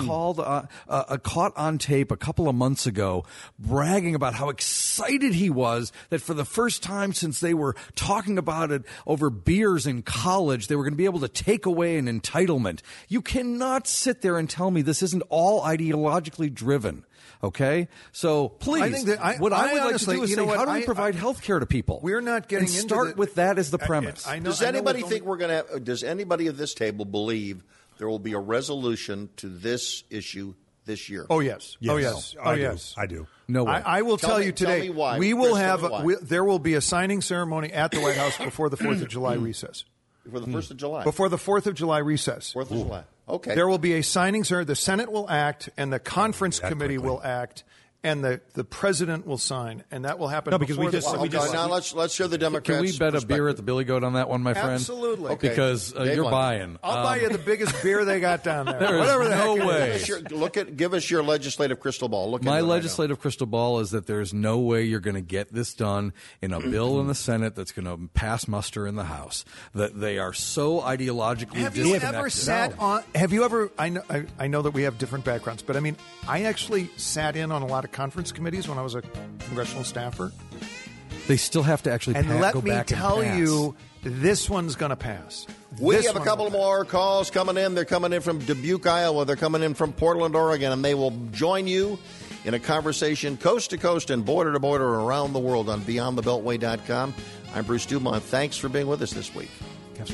[SPEAKER 3] caught on tape a couple of months ago bragging about how excited he was that for the first time since they were talking about it over beers in college, they were going to be able to take away an entitlement. You cannot sit there and tell me this isn't all ideologically driven. Okay, so please,
[SPEAKER 2] I think that
[SPEAKER 3] what I would
[SPEAKER 2] honestly,
[SPEAKER 3] like to do is
[SPEAKER 2] you
[SPEAKER 3] say,
[SPEAKER 2] know what,
[SPEAKER 3] how do we provide health care to people?
[SPEAKER 2] We're not getting
[SPEAKER 3] and
[SPEAKER 2] into
[SPEAKER 3] start with that as the premise.
[SPEAKER 1] Does anybody think we're going to? Does anybody at this table believe there will be a resolution to this issue this year?
[SPEAKER 2] Oh yes.
[SPEAKER 4] Yes.
[SPEAKER 2] Oh yes.
[SPEAKER 4] I
[SPEAKER 2] Oh
[SPEAKER 4] do.
[SPEAKER 2] yes.
[SPEAKER 4] I do.
[SPEAKER 3] No way.
[SPEAKER 2] I will tell you today.
[SPEAKER 1] Tell me why.
[SPEAKER 2] We will
[SPEAKER 1] Chris,
[SPEAKER 2] have.
[SPEAKER 1] tell me why.
[SPEAKER 2] There will be a signing ceremony at the White House before the 4th of July recess.
[SPEAKER 1] For the 1st of July.
[SPEAKER 2] Before the 4th of July recess.
[SPEAKER 1] 4th of July. Okay.
[SPEAKER 2] There will be a signing ceremony. The Senate will act, and the conference committee will act, and the president will sign, and that will happen.
[SPEAKER 4] No, because
[SPEAKER 2] before
[SPEAKER 1] now let's show the Democrats.
[SPEAKER 3] Can we bet a beer at the Billy Goat on that one, my friend?
[SPEAKER 2] Absolutely.
[SPEAKER 1] Okay.
[SPEAKER 3] Because you're
[SPEAKER 1] Lundy.
[SPEAKER 3] buying.
[SPEAKER 2] I'll buy you the biggest beer they got down there.
[SPEAKER 3] There is
[SPEAKER 2] Whatever the
[SPEAKER 3] no
[SPEAKER 2] heck it
[SPEAKER 3] way.
[SPEAKER 2] is.
[SPEAKER 1] Give us your legislative crystal ball.
[SPEAKER 3] My legislative crystal ball is that there's no way you're going to get this done in a bill in the Senate that's going to pass muster in the House. That they are so ideologically
[SPEAKER 2] Have you
[SPEAKER 3] disconnected.
[SPEAKER 2] ever sat on? Have you ever? I know that we have different backgrounds, but I mean, I actually sat in on a lot of conference committees when I was a congressional staffer.
[SPEAKER 3] They still have to actually
[SPEAKER 2] And let
[SPEAKER 3] go
[SPEAKER 2] me
[SPEAKER 3] back
[SPEAKER 2] tell
[SPEAKER 3] and pass.
[SPEAKER 2] you, This one's going to pass.
[SPEAKER 1] We
[SPEAKER 2] This
[SPEAKER 1] have a
[SPEAKER 2] one
[SPEAKER 1] couple
[SPEAKER 2] will
[SPEAKER 1] more calls coming in. They're coming in from Dubuque, Iowa. They're coming in from Portland, Oregon, and they will join you in a conversation coast to coast and border to border around the world on BeyondTheBeltway.com. I'm Bruce Dumont. Thanks for being with us this week.
[SPEAKER 2] Yes.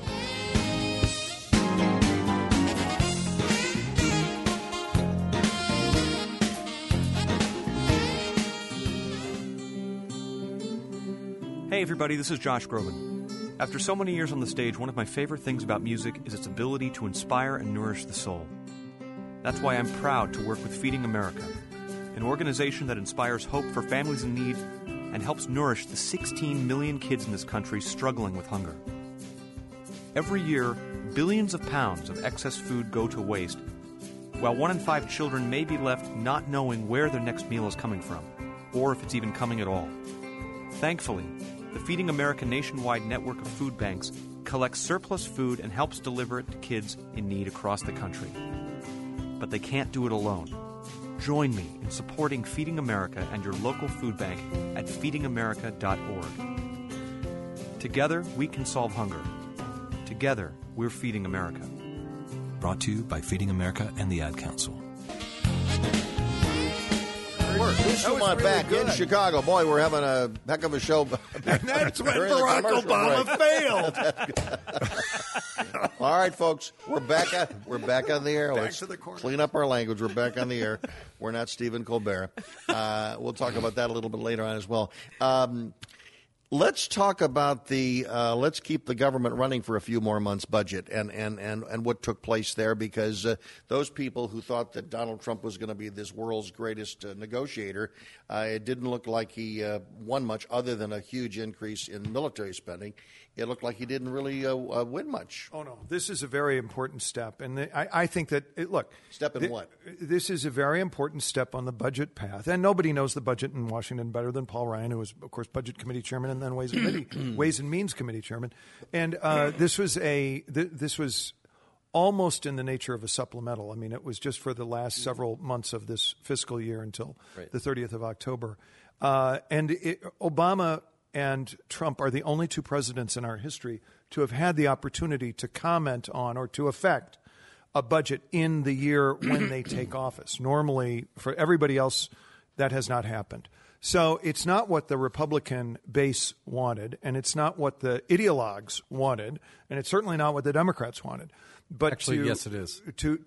[SPEAKER 12] Hey everybody, this is Josh Groban. After so many years on the stage, one of my favorite things about music is its ability to inspire and nourish the soul. That's why I'm proud to work with Feeding America, an organization that inspires hope for families in need and helps nourish the 16 million kids in this country struggling with hunger. Every year, billions of pounds of excess food go to waste, while 1 in 5 children may be left not knowing where their next meal is coming from, or if it's even coming at all. Thankfully, the Feeding America nationwide network of food banks collects surplus food and helps deliver it to kids in need across the country. But they can't do it alone. Join me in supporting Feeding America and your local food bank at feedingamerica.org. Together, we can solve hunger. Together, we're Feeding America.
[SPEAKER 13] Brought to you by Feeding America and the Ad Council.
[SPEAKER 1] Bruce Dumont back in Chicago. Boy, we're having a heck of a show.
[SPEAKER 2] And that's when Barack Obama failed.
[SPEAKER 1] All right, folks, we're back on the air. Let's
[SPEAKER 2] to the corner.
[SPEAKER 1] clean up our language. We're back on the air. We're not Stephen Colbert. We'll talk about that a little bit later on as well. Let's talk about the let's keep the government running for a few more months budget and what took place there, because those people who thought that Donald Trump was going to be this world's greatest negotiator, it didn't look like he won much other than a huge increase in military spending. It looked like he didn't really win much.
[SPEAKER 2] Oh, no. This is a very important step. And I think that, look.
[SPEAKER 1] Step in what?
[SPEAKER 2] This is a very important step on the budget path. And nobody knows the budget in Washington better than Paul Ryan, who was, of course, Budget Committee Chairman and then Ways and Means Committee Chairman. And this was almost in the nature of a supplemental. I mean, it was just for the last several months of this fiscal year until the 30th of October. Obama and Trump are the only two presidents in our history to have had the opportunity to comment on or to affect a budget in the year when they take office. Normally, for everybody else, that has not happened. So it's not what the Republican base wanted, and it's not what the ideologues wanted, and it's certainly not what the Democrats wanted. But
[SPEAKER 3] actually, yes, it is.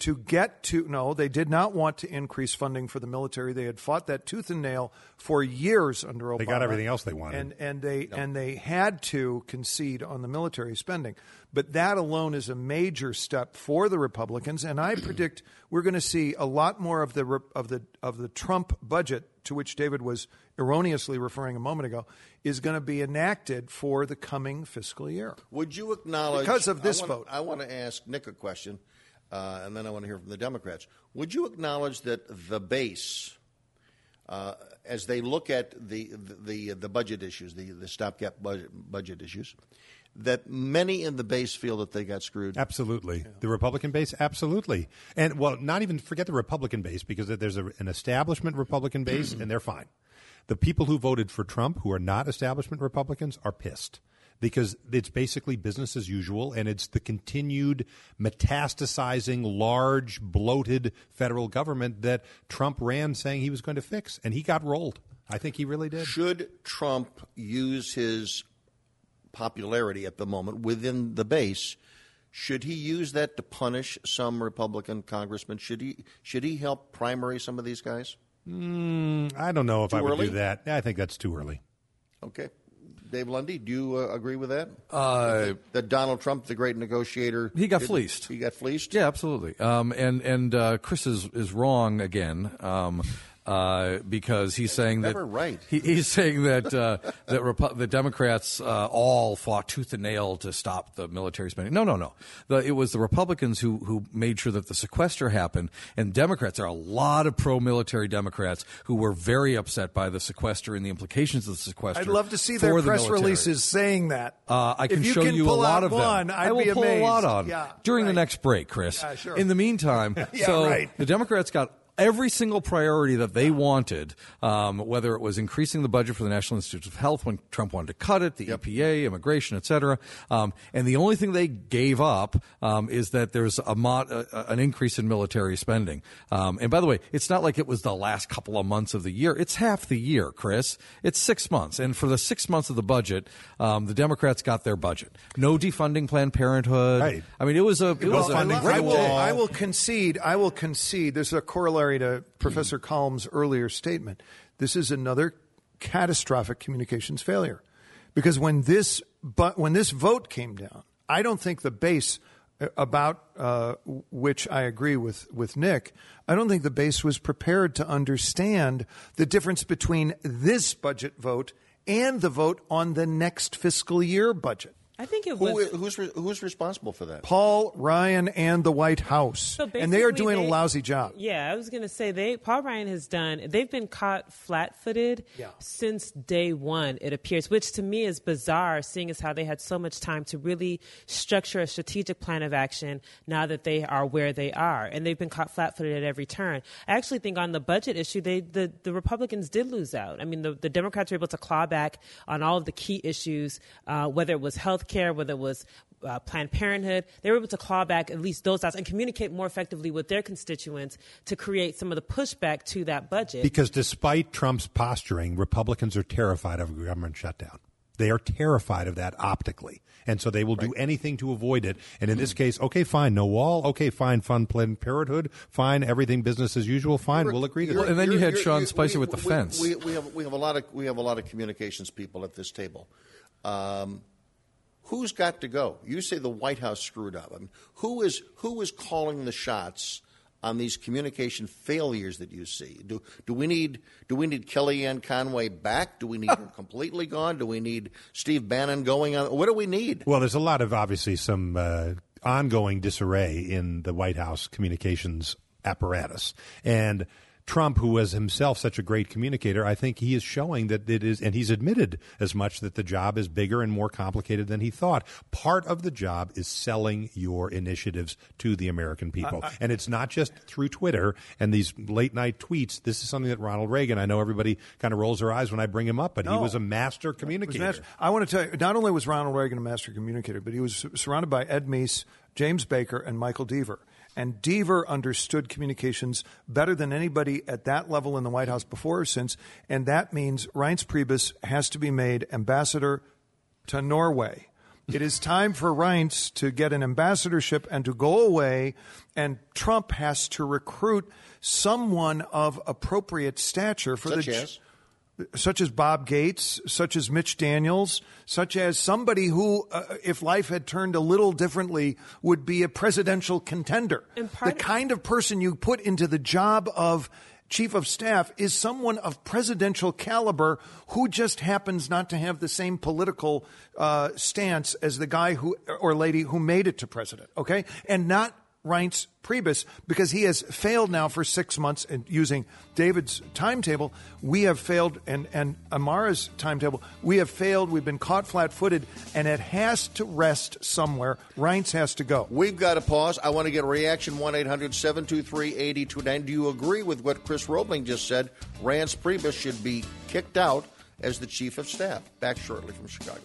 [SPEAKER 2] No, they did not want to increase funding for the military. They had fought that tooth and nail for years under Obama.
[SPEAKER 4] They got everything else they wanted,
[SPEAKER 2] and they had to concede on the military spending. But that alone is a major step for the Republicans, and I predict we're going to see a lot more of the Trump budget, to which David was erroneously referring a moment ago, is going to be enacted for the coming fiscal year.
[SPEAKER 1] Would you acknowledge,
[SPEAKER 2] because of this vote?
[SPEAKER 1] I want to ask Nick a question, and then I want to hear from the Democrats. Would you acknowledge that the base, as they look at the budget issues, the stopgap budget issues, that many in the base feel that they got screwed?
[SPEAKER 4] Absolutely. Yeah. The Republican base, absolutely. And, well, not even forget the Republican base, because there's an establishment Republican base, and they're fine. The people who voted for Trump, who are not establishment Republicans, are pissed, because it's basically business as usual, and it's the continued metastasizing, large, bloated federal government that Trump ran saying he was going to fix, and he got rolled. I think he really did.
[SPEAKER 1] Should Trump use his popularity at the moment within the base, should he use that to punish some Republican congressmen? Should he help primary some of these guys?
[SPEAKER 4] I don't know if I would do that. I think that's too early.
[SPEAKER 1] Okay. Dave Lundy, do you agree with that? That Donald Trump, the great negotiator,
[SPEAKER 3] he got fleeced.
[SPEAKER 1] He got fleeced?
[SPEAKER 3] Yeah, absolutely. And Chris is wrong again. Because he's saying that
[SPEAKER 1] right.
[SPEAKER 3] He's saying that the Democrats all fought tooth and nail to stop the military spending. No. It was the Republicans who made sure that the sequester happened, and Democrats. There are a lot of pro-military Democrats who were very upset by the sequester and the implications of the sequester.
[SPEAKER 2] I'd love to see their press releases saying that.
[SPEAKER 3] I can show you a lot of them. I will pull a lot on during the next break, Chris.
[SPEAKER 2] Yeah, sure.
[SPEAKER 3] In the meantime, the Democrats got every single priority that they wanted, whether it was increasing the budget for the National Institutes of Health when Trump wanted to cut it, the EPA, immigration, et cetera. And the only thing they gave up is that there's an increase in military spending. And by the way, it's not like it was the last couple of months of the year. It's half the year, Chris. It's 6 months. And for the 6 months of the budget, the Democrats got their budget. No defunding Planned Parenthood.
[SPEAKER 4] Right.
[SPEAKER 3] I mean, it was a
[SPEAKER 2] I will concede. There's a corollary to Professor Kalm's earlier statement. This is another catastrophic communications failure, because when this vote came down, I don't think the base about which I agree with Nick, I don't think the base was prepared to understand the difference between this budget vote and the vote on the next fiscal year budget.
[SPEAKER 5] I think it was.
[SPEAKER 1] Who's responsible for that?
[SPEAKER 2] Paul Ryan and the White House. And they are doing a lousy job.
[SPEAKER 5] Yeah, I was going to say Paul Ryan they've been caught flat-footed since day one, it appears, which to me is bizarre, seeing as how they had so much time to really structure a strategic plan of action now that they are where they are. And they've been caught flat-footed at every turn. I actually think on the budget issue, the Republicans did lose out. I mean, the Democrats were able to claw back on all of the key issues, whether it was health care, whether it was Planned Parenthood. They were able to claw back at least those dots and communicate more effectively with their constituents to create some of the pushback to that budget.
[SPEAKER 4] Because despite Trump's posturing, Republicans are terrified of a government shutdown. They are terrified of that optically. And so they will do anything to avoid it. And in this case, okay, fine, no wall. Okay, fine, fund Planned Parenthood. Fine, everything business as usual. Fine, we'll agree to that.
[SPEAKER 3] And then you had Sean Spicer with the fence.
[SPEAKER 1] We have a lot of communications people at this table. Who's got to go? You say the White House screwed up. I mean, who is calling the shots on these communication failures that you see? Do we need Kellyanne Conway back? Do we need her completely gone? Do we need Steve Bannon going on? What do we need?
[SPEAKER 4] Well, there's a lot of obviously some ongoing disarray in the White House communications apparatus, and Trump, who was himself such a great communicator, I think he is showing that it is, and he's admitted as much, that the job is bigger and more complicated than he thought. Part of the job is selling your initiatives to the American people. And it's not just through Twitter and these late-night tweets. This is something that Ronald Reagan, I know everybody kind of rolls their eyes when I bring him up, but he was a master communicator.
[SPEAKER 2] I want to tell you, not only was Ronald Reagan a master communicator, but he was surrounded by Ed Meese, James Baker, and Michael Deaver. And Deaver understood communications better than anybody at that level in the White House before or since. And that means Reince Priebus has to be made ambassador to Norway. It is time for Reince to get an ambassadorship and to go away. And Trump has to recruit someone of appropriate stature for such as Bob Gates, such as Mitch Daniels, such as somebody who, if life had turned a little differently, would be a presidential contender. The kind of person you put into the job of chief of staff is someone of presidential caliber who just happens not to have the same political stance as the guy or lady who made it to president, okay? And not Reince Priebus, because he has failed now for 6 months. And using David's timetable, we have failed, and Amara's timetable, we have failed. We've been caught flat-footed, and it has to rest somewhere. Reince has to go.
[SPEAKER 1] We've got to pause. I want to get a reaction. 1-800-723-8229. Do you agree with what Chris Roebling just said? Reince Priebus should be kicked out as the chief of staff. Back shortly from Chicago.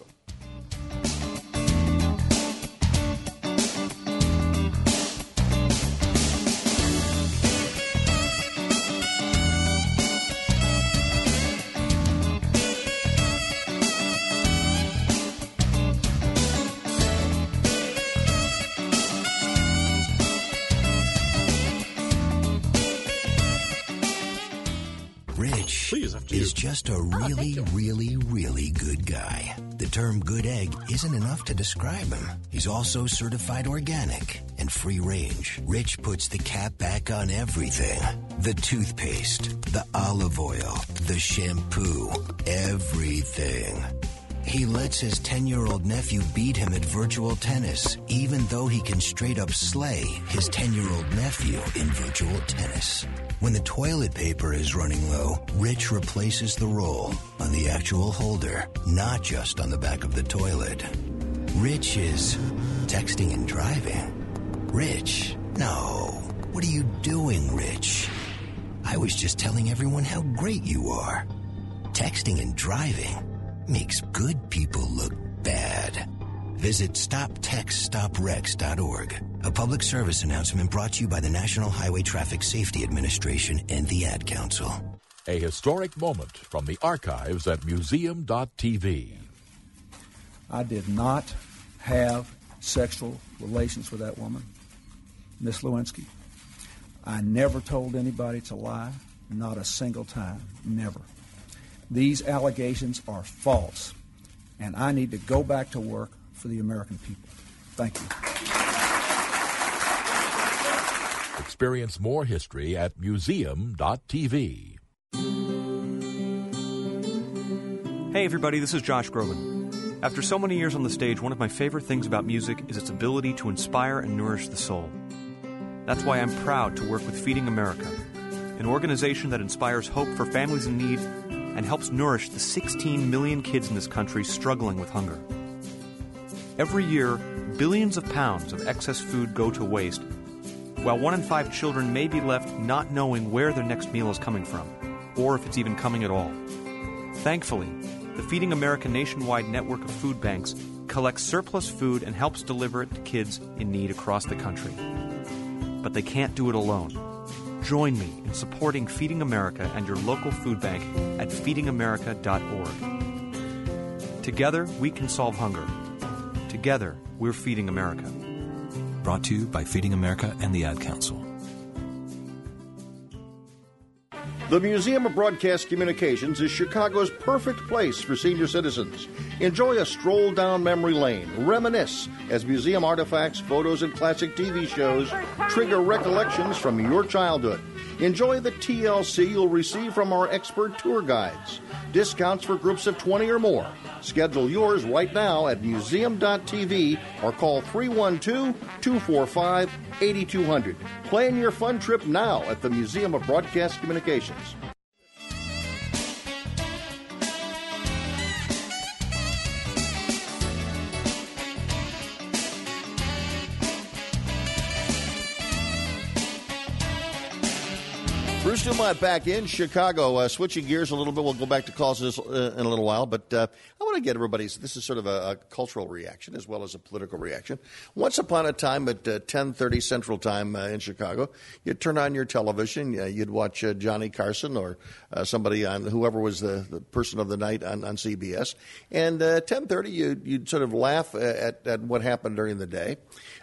[SPEAKER 14] Is just a really, really, really good guy. The term good egg isn't enough to describe him. He's also certified organic and free range. Rich puts the cap back on everything. The toothpaste, the olive oil, the shampoo, everything. He lets his 10-year-old nephew beat him at virtual tennis, even though he can straight up slay his 10-year-old nephew in virtual tennis. When the toilet paper is running low, Rich replaces the roll on the actual holder, not just on the back of the toilet. Rich is texting and driving. Rich, no. What are you doing, Rich? I was just telling everyone how great you are. Texting and driving makes good people look bad. Visit StopTextStopWrecks.org. A public service announcement brought to you by the National Highway Traffic Safety Administration and the Ad Council.
[SPEAKER 6] A historic moment from the archives at museum.tv.
[SPEAKER 15] I did not have sexual relations with that woman, Miss Lewinsky. I never told anybody to lie, not a single time, never. These allegations are false, and I need to go back to work for the American people. Thank you.
[SPEAKER 6] Experience more history at museum.tv.
[SPEAKER 12] Hey everybody, this is Josh Groban. After so many years on the stage, one of my favorite things about music is its ability to inspire and nourish the soul. That's why I'm proud to work with Feeding America, an organization that inspires hope for families in need and helps nourish the 16 million kids in this country struggling with hunger. Every year, billions of pounds of excess food go to waste, while 1 in 5 children may be left not knowing where their next meal is coming from, or if it's even coming at all. Thankfully, the Feeding America nationwide network of food banks collects surplus food and helps deliver it to kids in need across the country. But they can't do it alone. Join me in supporting Feeding America and your local food bank at feedingamerica.org. Together, we can solve hunger. Together, we're Feeding America.
[SPEAKER 13] Brought to you by Feeding America and the Ad Council.
[SPEAKER 1] The Museum of Broadcast Communications is Chicago's perfect place for senior citizens. Enjoy a stroll down memory lane, reminisce as museum artifacts, photos, and classic TV shows trigger recollections from your childhood. Enjoy the TLC you'll receive from our expert tour guides. Discounts for groups of 20 or more. Schedule yours right now at museum.tv or call 312-245-8200. Plan your fun trip now at the Museum of Broadcast Communications. Bruce Dumont back in Chicago. Switching gears a little bit, we'll go back to calls in a little while, but I want to get everybody's, this is sort of a cultural reaction as well as a political reaction. Once upon a time at 10:30 Central Time in Chicago, you'd turn on your television, you'd watch Johnny Carson or somebody on, whoever was the person of the night on CBS, and 10:30 you'd sort of laugh at what happened during the day.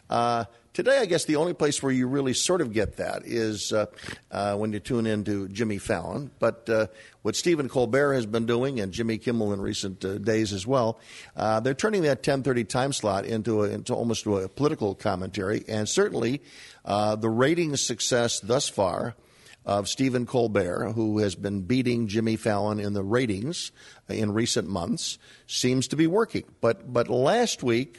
[SPEAKER 1] Today, I guess the only place where you really sort of get that is when you tune into Jimmy Fallon. But what Stephen Colbert has been doing, and Jimmy Kimmel in recent days as well, they're turning that 10:30 time slot into almost a political commentary. And certainly the ratings success thus far of Stephen Colbert, who has been beating Jimmy Fallon in the ratings in recent months, seems to be working. But last week,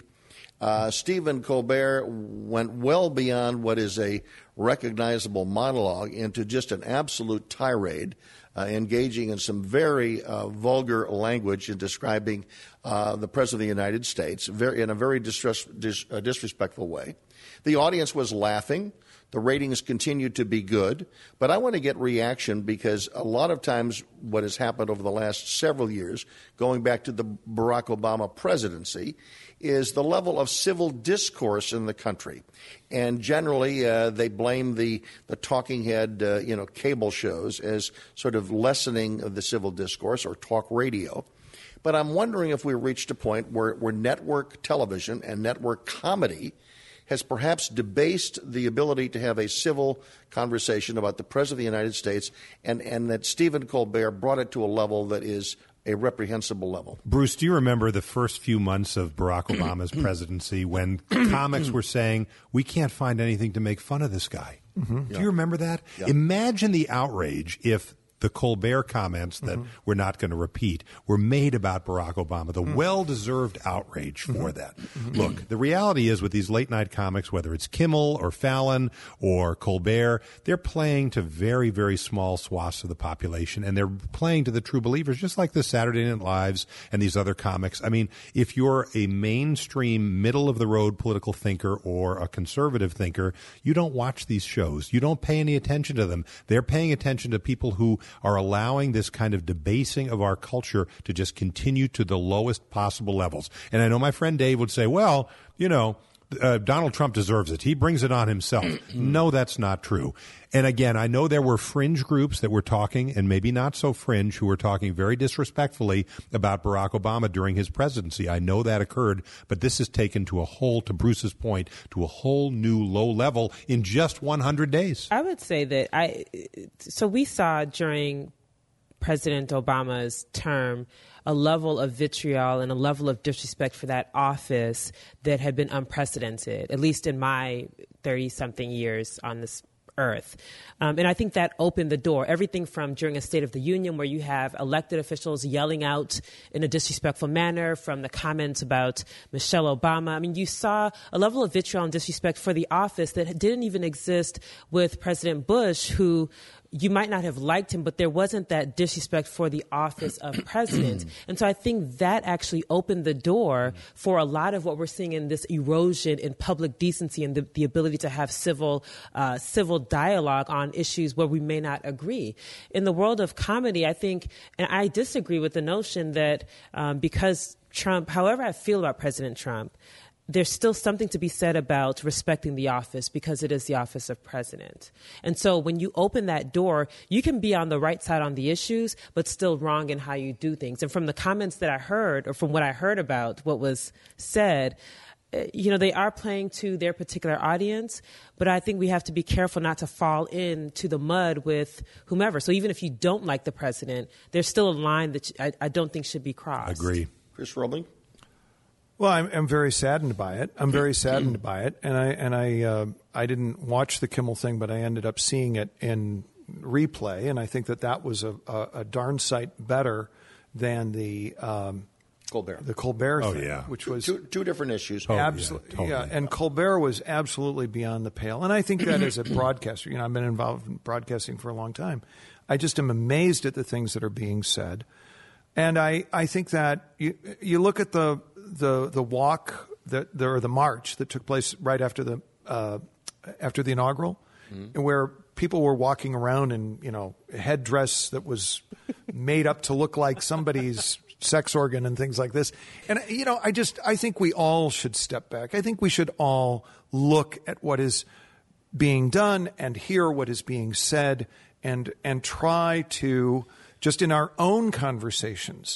[SPEAKER 1] Stephen Colbert went well beyond what is a recognizable monologue into just an absolute tirade, engaging in some very vulgar language in describing the President of the United States in a very disrespectful way. The audience was laughing. The ratings continue to be good. But I want to get reaction because a lot of times what has happened over the last several years, going back to the Barack Obama presidency, is the level of civil discourse in the country. And generally, they blame the talking head, cable shows as sort of lessening of the civil discourse or talk radio. But I'm wondering if we've reached a point where network television and network comedy has perhaps debased the ability to have a civil conversation about the President of the United States, and that Stephen Colbert brought it to a level that is a reprehensible level.
[SPEAKER 4] Bruce, do you remember the first few months of Barack Obama's presidency when comics were saying, we can't find anything to make fun of this guy? Mm-hmm. Do you remember that? Yeah. Imagine the outrage if the Colbert comments that we're not going to repeat were made about Barack Obama. The well-deserved outrage for that. Look, the reality is with these late-night comics, whether it's Kimmel or Fallon or Colbert, they're playing to very, very small swaths of the population, and they're playing to the true believers, just like the Saturday Night Lives and these other comics. I mean, if you're a mainstream, middle-of-the-road political thinker or a conservative thinker, you don't watch these shows. You don't pay any attention to them. They're paying attention to people who are allowing this kind of debasing of our culture to just continue to the lowest possible levels. And I know my friend Dave would say, well, you know, Donald Trump deserves it. He brings it on himself. No, that's not true. And again, I know there were fringe groups that were talking, and maybe not so fringe, who were talking very disrespectfully about Barack Obama during his presidency. I know that occurred, but this is taken to to Bruce's point, to a whole new low level in just 100 days.
[SPEAKER 5] I would say that so we saw during President Obama's term a level of vitriol and a level of disrespect for that office that had been unprecedented, at least in my 30-something years on this earth. And I think that opened the door. Everything from during a State of the Union where you have elected officials yelling out in a disrespectful manner, from the comments about Michelle Obama. I mean, you saw a level of vitriol and disrespect for the office that didn't even exist with President Bush, who you might not have liked him, but there wasn't that disrespect for the office of president. And so I think that actually opened the door for a lot of what we're seeing in this erosion in public decency and the ability to have civil dialogue on issues where we may not agree. In the world of comedy, I think, and I disagree with the notion that because Trump, however I feel about President Trump, there's still something to be said about respecting the office because it is the office of president. And so when you open that door, you can be on the right side on the issues, but still wrong in how you do things. And from the comments that I heard, or from what I heard about what was said, you know, they are playing to their particular audience, but I think we have to be careful not to fall into the mud with whomever. So even if you don't like the president, there's still a line that I don't think should be crossed.
[SPEAKER 4] Agree.
[SPEAKER 1] Chris Roebling?
[SPEAKER 2] Well, I'm very saddened by it. I'm very saddened by it, and I didn't watch the Kimmel thing, but I ended up seeing it in replay, and I think that was a darn sight better than the
[SPEAKER 1] Colbert.
[SPEAKER 2] The Colbert
[SPEAKER 4] Oh,
[SPEAKER 2] thing,
[SPEAKER 4] yeah.
[SPEAKER 2] which was
[SPEAKER 1] two different issues.
[SPEAKER 2] Absolutely,
[SPEAKER 4] totally.
[SPEAKER 2] yeah. And Colbert was absolutely beyond the pale. And I think that as a broadcaster, you know, I've been involved in broadcasting for a long time. I just am amazed at the things that are being said. And I think that you look at the walk or the march that took place right after the inaugural, where people were walking around in, you know, a headdress that was made up to look like somebody's sex organ and things like this. And, you know, I think we all should step back. I think we should all look at what is being done and hear what is being said and try to, just in our own conversations,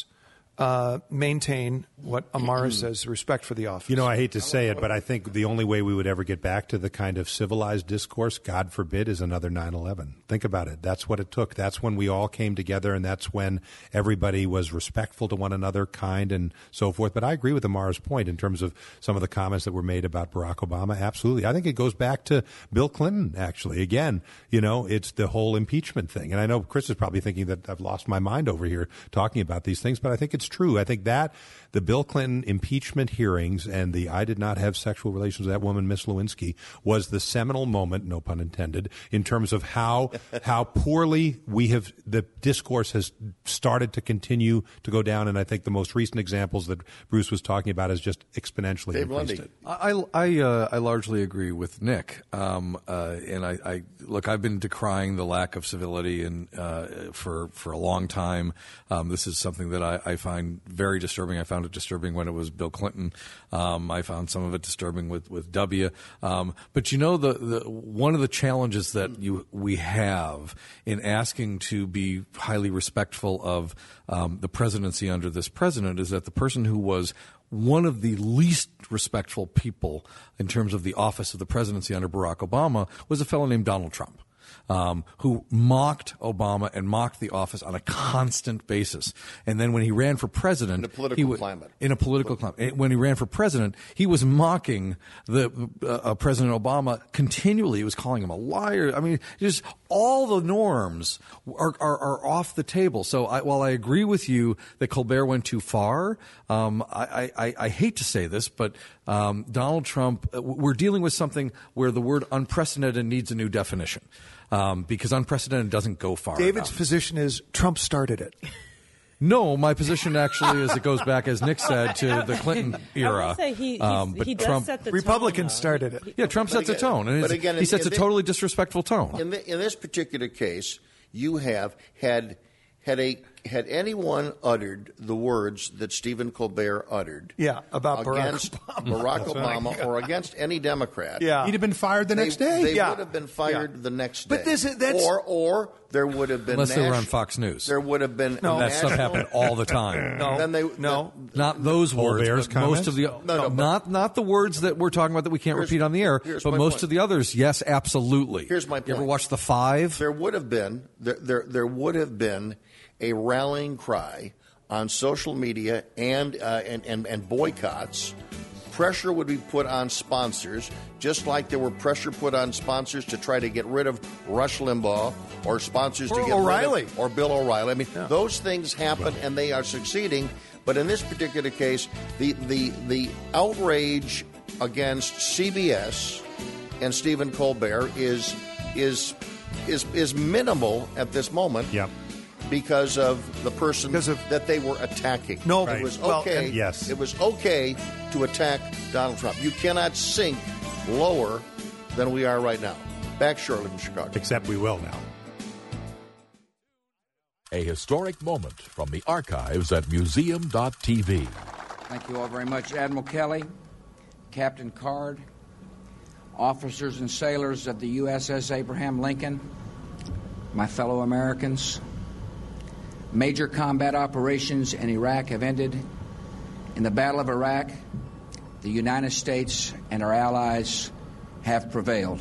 [SPEAKER 2] maintain what Amara says, respect for the office.
[SPEAKER 4] You know, I hate to say it, but I think the only way we would ever get back to the kind of civilized discourse, God forbid, is another 9/11. Think about it. That's what it took. That's when we all came together, and that's when everybody was respectful to one another, kind, and so forth. But I agree with Amara's point in terms of some of the comments that were made about Barack Obama. Absolutely. I think it goes back to Bill Clinton, actually. Again, you know, it's the whole impeachment thing. And I know Chris is probably thinking that I've lost my mind over here talking about these things, but I think it's true. I think that the Bill Clinton impeachment hearings and the I did not have sexual relations with that woman, Miss Lewinsky, was the seminal moment, no pun intended, in terms of how poorly the discourse has started to continue to go down. And I think the most recent examples that Bruce was talking about has just expenentially increased it.
[SPEAKER 3] I largely agree with Nick. And I look, I've been decrying the lack of civility for a long time. This is something that I find very disturbing. I found it disturbing when it was Bill Clinton. I found some of it disturbing with W. But you know, the one of the challenges that we have in asking to be highly respectful of the presidency under this president is that the person who was one of the least respectful people in terms of the office of the presidency under Barack Obama was a fellow named Donald Trump. who mocked Obama and mocked the office on a constant basis. And then when he ran for president,
[SPEAKER 1] in a political climate.
[SPEAKER 3] When he ran for president, he was mocking President Obama continually. He was calling him a liar. I mean, just all the norms are off the table. So while I agree with you that Colbert went too far, I hate to say this, but Donald Trump, we're dealing with something where the word unprecedented needs a new definition, because unprecedented doesn't go far
[SPEAKER 2] David's
[SPEAKER 3] enough.
[SPEAKER 2] position is Trump started it.
[SPEAKER 3] No, my position actually is it goes back, as Nick said, to the Clinton era.
[SPEAKER 5] I would say he does
[SPEAKER 3] Trump,
[SPEAKER 5] set the
[SPEAKER 2] Republicans
[SPEAKER 5] tone,
[SPEAKER 2] started it.
[SPEAKER 3] Yeah, Trump sets a tone, and he sets a totally disrespectful tone.
[SPEAKER 1] In this particular case, you have had anyone uttered the words that Stephen Colbert uttered,
[SPEAKER 2] about
[SPEAKER 1] against Barack Obama or against any Democrat,
[SPEAKER 4] he'd have been fired the next day.
[SPEAKER 1] They would have been fired the next day.
[SPEAKER 2] But
[SPEAKER 1] or there would have been
[SPEAKER 3] unless they were on Fox News.
[SPEAKER 1] There would have been
[SPEAKER 3] that stuff happened all the time.
[SPEAKER 1] Not
[SPEAKER 3] those words.
[SPEAKER 4] Colbert's
[SPEAKER 3] But most of the not the words that we're talking about that we can't repeat on the air. But most of the others, yes, absolutely.
[SPEAKER 1] Here's my point.
[SPEAKER 3] You ever watch The Five?
[SPEAKER 1] There would have been a rallying cry on social media and boycotts. Pressure would be put on sponsors, just like there were pressure put on sponsors to try to get rid of Rush Limbaugh or sponsors to get
[SPEAKER 2] O'Reilly.
[SPEAKER 1] rid of or Bill O'Reilly. I mean, those things happen and they are succeeding. But in this particular case, the outrage against CBS and Stephen Colbert is minimal at this moment.
[SPEAKER 4] Yep.
[SPEAKER 1] Because of the person that they were attacking.
[SPEAKER 2] No,
[SPEAKER 1] it was okay.
[SPEAKER 4] Yes.
[SPEAKER 1] It was okay to attack Donald Trump. You cannot sink lower than we are right now. Back shortly from Chicago.
[SPEAKER 4] Except we will now.
[SPEAKER 6] A historic moment from the archives at museum.tv.
[SPEAKER 7] Thank you all very much, Admiral Kelly, Captain Card, officers and sailors of the USS Abraham Lincoln, my fellow Americans. Major combat operations in Iraq have ended. In the Battle of Iraq, the United States and our allies have prevailed.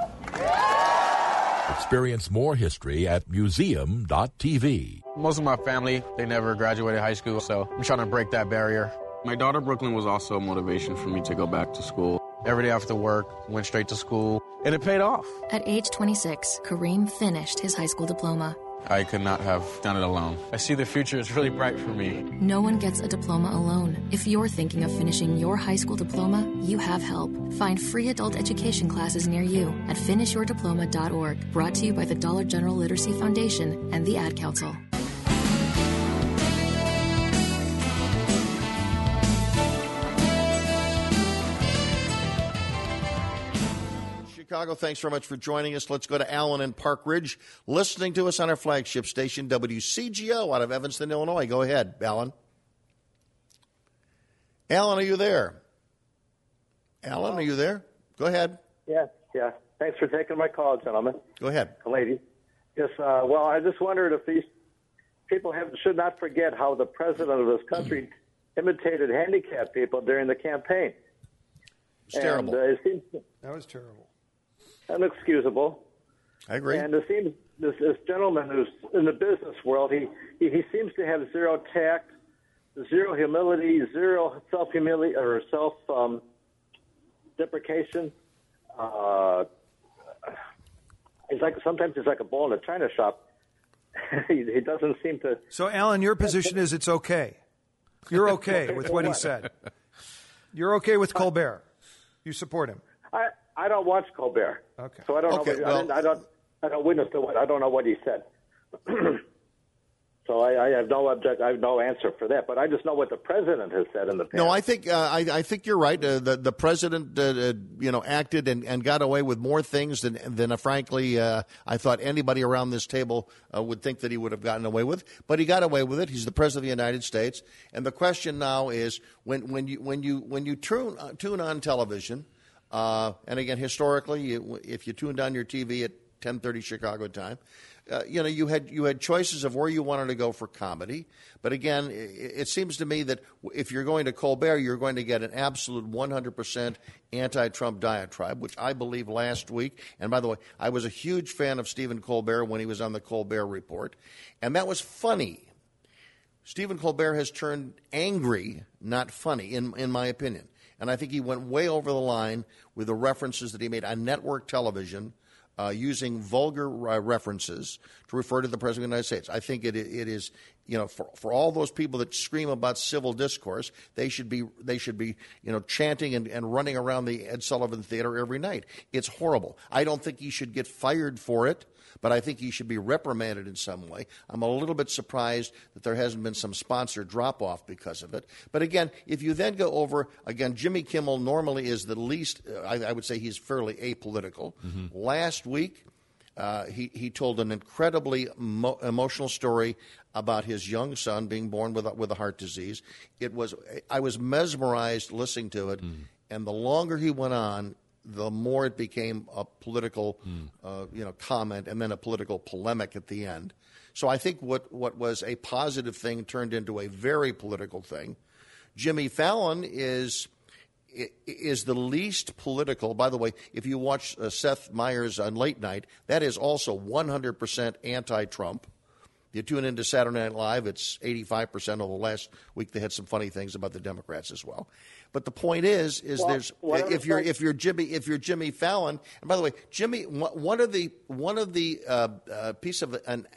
[SPEAKER 6] Experience more history at museum.tv.
[SPEAKER 8] Most of my family, they never graduated high school, so I'm trying to break that barrier. My daughter, Brooklyn, was also a motivation for me to go back to school. Every day after work, went straight to school, and it paid off.
[SPEAKER 9] At age 26, Kareem finished his high school diploma.
[SPEAKER 8] I could not have done it alone. I see the future is really bright for me.
[SPEAKER 9] No one gets a diploma alone. If you're thinking of finishing your high school diploma, you have help. Find free adult education classes near you at finishyourdiploma.org. Brought to you by the Dollar General Literacy Foundation and the Ad Council.
[SPEAKER 1] Chicago, thanks very much for joining us. Let's go to Alan in Park Ridge, listening to us on our flagship station, WCGO, out of Evanston, Illinois. Go ahead, Alan. Alan, are you there? Alan, are you there? Go ahead.
[SPEAKER 16] Yeah. Thanks for taking my call, gentlemen.
[SPEAKER 1] Go ahead.
[SPEAKER 16] Lady. Yes, well, I just wondered if these people should not forget how the president of this country imitated handicapped people during the campaign.
[SPEAKER 1] It's terrible.
[SPEAKER 2] That was terrible.
[SPEAKER 16] Inexcusable.
[SPEAKER 1] I agree.
[SPEAKER 16] And it seems this gentleman who's in the business world, he seems to have zero tact, zero humility, zero self-humility or self-deprecation. Sometimes he's like a bull in a china shop. he doesn't seem to.
[SPEAKER 2] So, Alan, your position is it's okay. You're okay with what he said. You're okay with Colbert. You support him.
[SPEAKER 16] I don't watch Colbert.
[SPEAKER 2] Okay.
[SPEAKER 16] So I don't know. I don't witness to what I don't know what he said. So I have no answer for that. But I just know what the president has said in the past.
[SPEAKER 1] No, I think you're right. The president, acted and got away with more things than frankly, I thought anybody around this table would think that he would have gotten away with. But he got away with it. He's the president of the United States. And the question now is when you tune on television. And again, historically, if you tuned on your TV at 10:30 Chicago time, you had choices of where you wanted to go for comedy. But again, it seems to me that if you're going to Colbert, you're going to get an absolute 100% anti-Trump diatribe, which I believe last week. And by the way, I was a huge fan of Stephen Colbert when he was on the Colbert Report, and that was funny. Stephen Colbert has turned angry, not funny, in my opinion. And I think he went way over the line with the references that he made on network television, using vulgar references to refer to the President of the United States. I think it is, for all those people that scream about civil discourse, they should be chanting and running around the Ed Sullivan Theater every night. It's horrible. I don't think he should get fired for it, but I think he should be reprimanded in some way. I'm a little bit surprised that there hasn't been some sponsor drop-off because of it. But again, if you then go over, again, Jimmy Kimmel normally is the least, I would say he's fairly apolitical. Mm-hmm. Last week, he told an incredibly emotional story about his young son being born with a heart disease. I was mesmerized listening to it, and the longer he went on, the more it became a political, comment, and then a political polemic at the end. So I think what was a positive thing turned into a very political thing. Jimmy Fallon is the least political. By the way, if you watch Seth Meyers on Late Night, that is also 100% anti-Trump. You tune into Saturday Night Live, it's 85%. Although last week they had some funny things about the Democrats as well. But the point is if you're Jimmy Fallon, and by the way, Jimmy, one of the piece of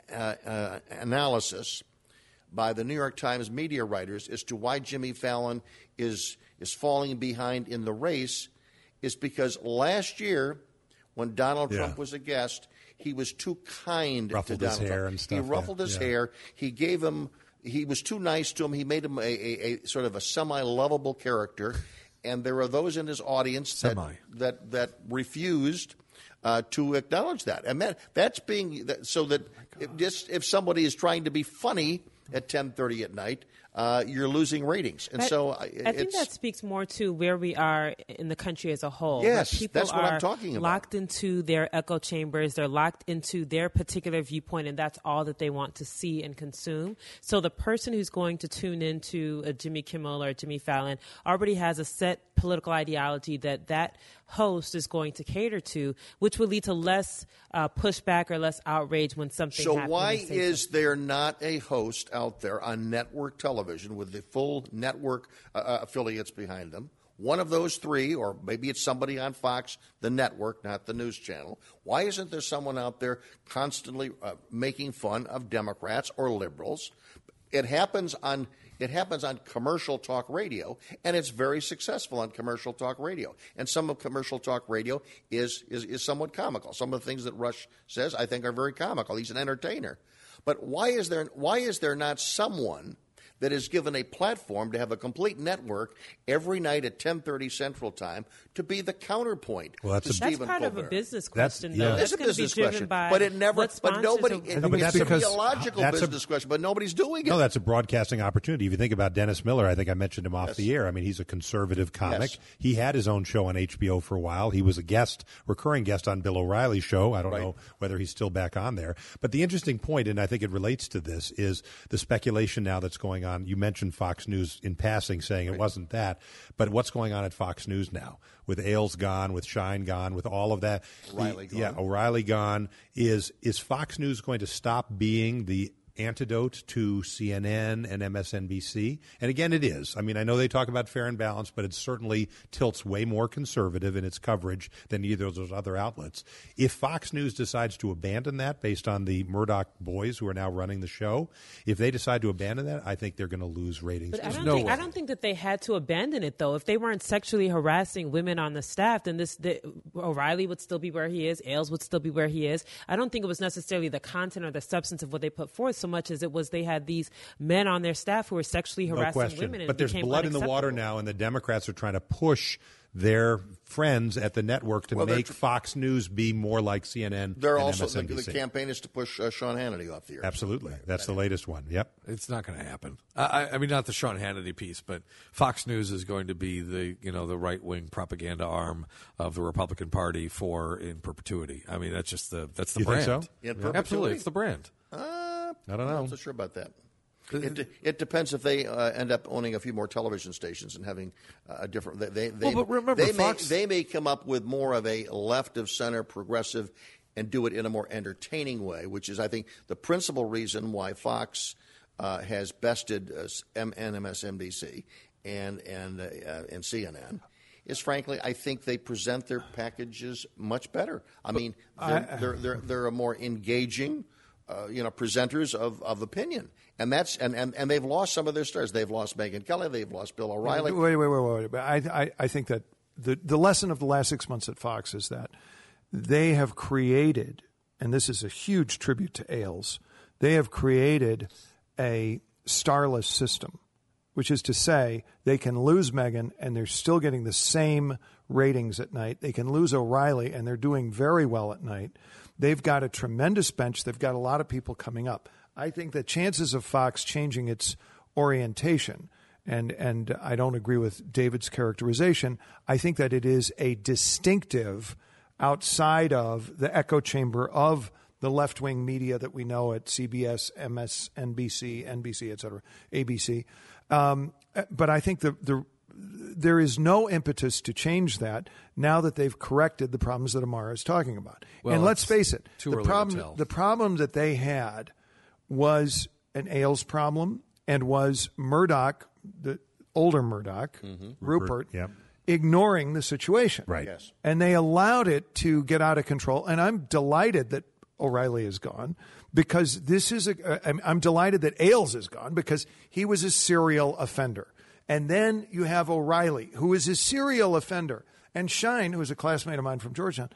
[SPEAKER 1] analysis by the New York Times media writers as to why Jimmy Fallon is falling behind in the race is because last year when Donald Trump was a guest, he was too kind to Donald Trump. And stuff, he ruffled his hair. He gave him. He was too nice to him. He made him a sort of a semi-lovable character, and there are those in his audience that refused to acknowledge that. And that's being so that if somebody is trying to be funny at 10:30 at night, you're losing ratings. And
[SPEAKER 5] I think that speaks more to where we are in the country as a whole.
[SPEAKER 1] Yes,
[SPEAKER 5] people
[SPEAKER 1] that's what I'm talking about.
[SPEAKER 5] Locked into their echo chambers. They're locked into their particular viewpoint, and that's all that they want to see and consume. So the person who's going to tune into a Jimmy Kimmel or a Jimmy Fallon already has a set political ideology that host is going to cater to, which will lead to less pushback or less outrage when something happens.
[SPEAKER 1] So why is there not a host out there on network television with the full network affiliates behind them? One of those three, or maybe it's somebody on Fox, the network, not the news channel. Why isn't there someone out there constantly making fun of Democrats or liberals? It happens on commercial talk radio, and it's very successful on commercial talk radio. And some of commercial talk radio is somewhat comical. Some of the things that Rush says, I think, are very comical. He's an entertainer. But why is there not someone that is given a platform to have a complete network every night at 10:30 Central Time to be the counterpoint to Stephen Colbert?
[SPEAKER 5] That's part of a business question, though.
[SPEAKER 1] It's a business question, but it never. But nobody. It's a theological business question, but nobody's doing it.
[SPEAKER 4] No, that's a broadcasting opportunity. If you think about Dennis Miller, I think I mentioned him off the air. I mean, he's a conservative comic. Yes. He had his own show on HBO for a while. He was a recurring guest on Bill O'Reilly's show. I don't know whether he's still back on there. But the interesting point, and I think it relates to this, is the speculation now that's going on. You mentioned Fox News in passing, saying it wasn't that, but what's going on at Fox News now with Ailes gone, with Shine gone, with all of that? O'Reilly gone. Is Fox News going to stop being the antidote to CNN and MSNBC? And again, it is. I mean, I know they talk about fair and balanced, but it certainly tilts way more conservative in its coverage than either of those other outlets. If Fox News decides to abandon that based on the Murdoch boys who are now running the show, if they decide to abandon that, I think they're going to lose ratings.
[SPEAKER 5] But I don't think that they had to abandon it, though. If they weren't sexually harassing women on the staff, then O'Reilly would still be where he is. Ailes would still be where he is. I don't think it was necessarily the content or the substance of what they put forth so much as it was they had these men on their staff who were sexually harassing women.
[SPEAKER 4] But there's blood in the water now, and the Democrats are trying to push their friends at the network to
[SPEAKER 1] Well,
[SPEAKER 4] make Fox News be more like CNN
[SPEAKER 1] They're
[SPEAKER 4] and
[SPEAKER 1] also
[SPEAKER 4] MSNBC.
[SPEAKER 1] the campaign is to push Sean Hannity off the air.
[SPEAKER 4] Absolutely. That's the latest one. Yep.
[SPEAKER 3] It's not going to happen. I mean, not the Sean Hannity piece, but Fox News is going to be the right wing propaganda arm of the Republican Party in perpetuity. I mean, that's the
[SPEAKER 4] You
[SPEAKER 3] brand.
[SPEAKER 4] think so?
[SPEAKER 1] In perpetuity?
[SPEAKER 3] Absolutely, it's the brand.
[SPEAKER 4] I don't know.
[SPEAKER 1] I'm not so sure about that. It depends if they end up owning a few more television stations and having a different.
[SPEAKER 3] But remember, Fox,
[SPEAKER 1] they may come up with more of a left of center progressive, and do it in a more entertaining way, which is, I think, the principal reason why Fox has bested MSNBC and CNN. Is frankly, I think they present their packages much better. I mean, they're a more engaging. Presenters of opinion, and they've lost some of their stars. They've lost Megyn Kelly. They've lost Bill O'Reilly.
[SPEAKER 2] Wait. But I think that the lesson of the last 6 months at Fox is that they have created, and this is a huge tribute to Ailes, they have created a starless system, which is to say they can lose Megyn and they're still getting the same ratings at night. They can lose O'Reilly and they're doing very well at night. They've got a tremendous bench. They've got a lot of people coming up. I think the chances of Fox changing its orientation, and I don't agree with David's characterization, I think that it is a distinctive outside of the echo chamber of the left-wing media that we know at CBS, MSNBC, NBC, et cetera, ABC. But I think there is no impetus to change that now that they've corrected the problems that Amara is talking about.
[SPEAKER 3] Well,
[SPEAKER 2] and let's face it, the
[SPEAKER 3] the
[SPEAKER 2] problem that they had was an Ailes problem and was Murdoch, the older Murdoch, Rupert, ignoring the situation.
[SPEAKER 4] Right.
[SPEAKER 1] Yes.
[SPEAKER 2] And they allowed it to get out of control. And I'm delighted that O'Reilly is gone because I'm delighted that Ailes is gone because he was a serial offender. And then you have O'Reilly, who is a serial offender, and Shine, who is a classmate of mine from Georgetown,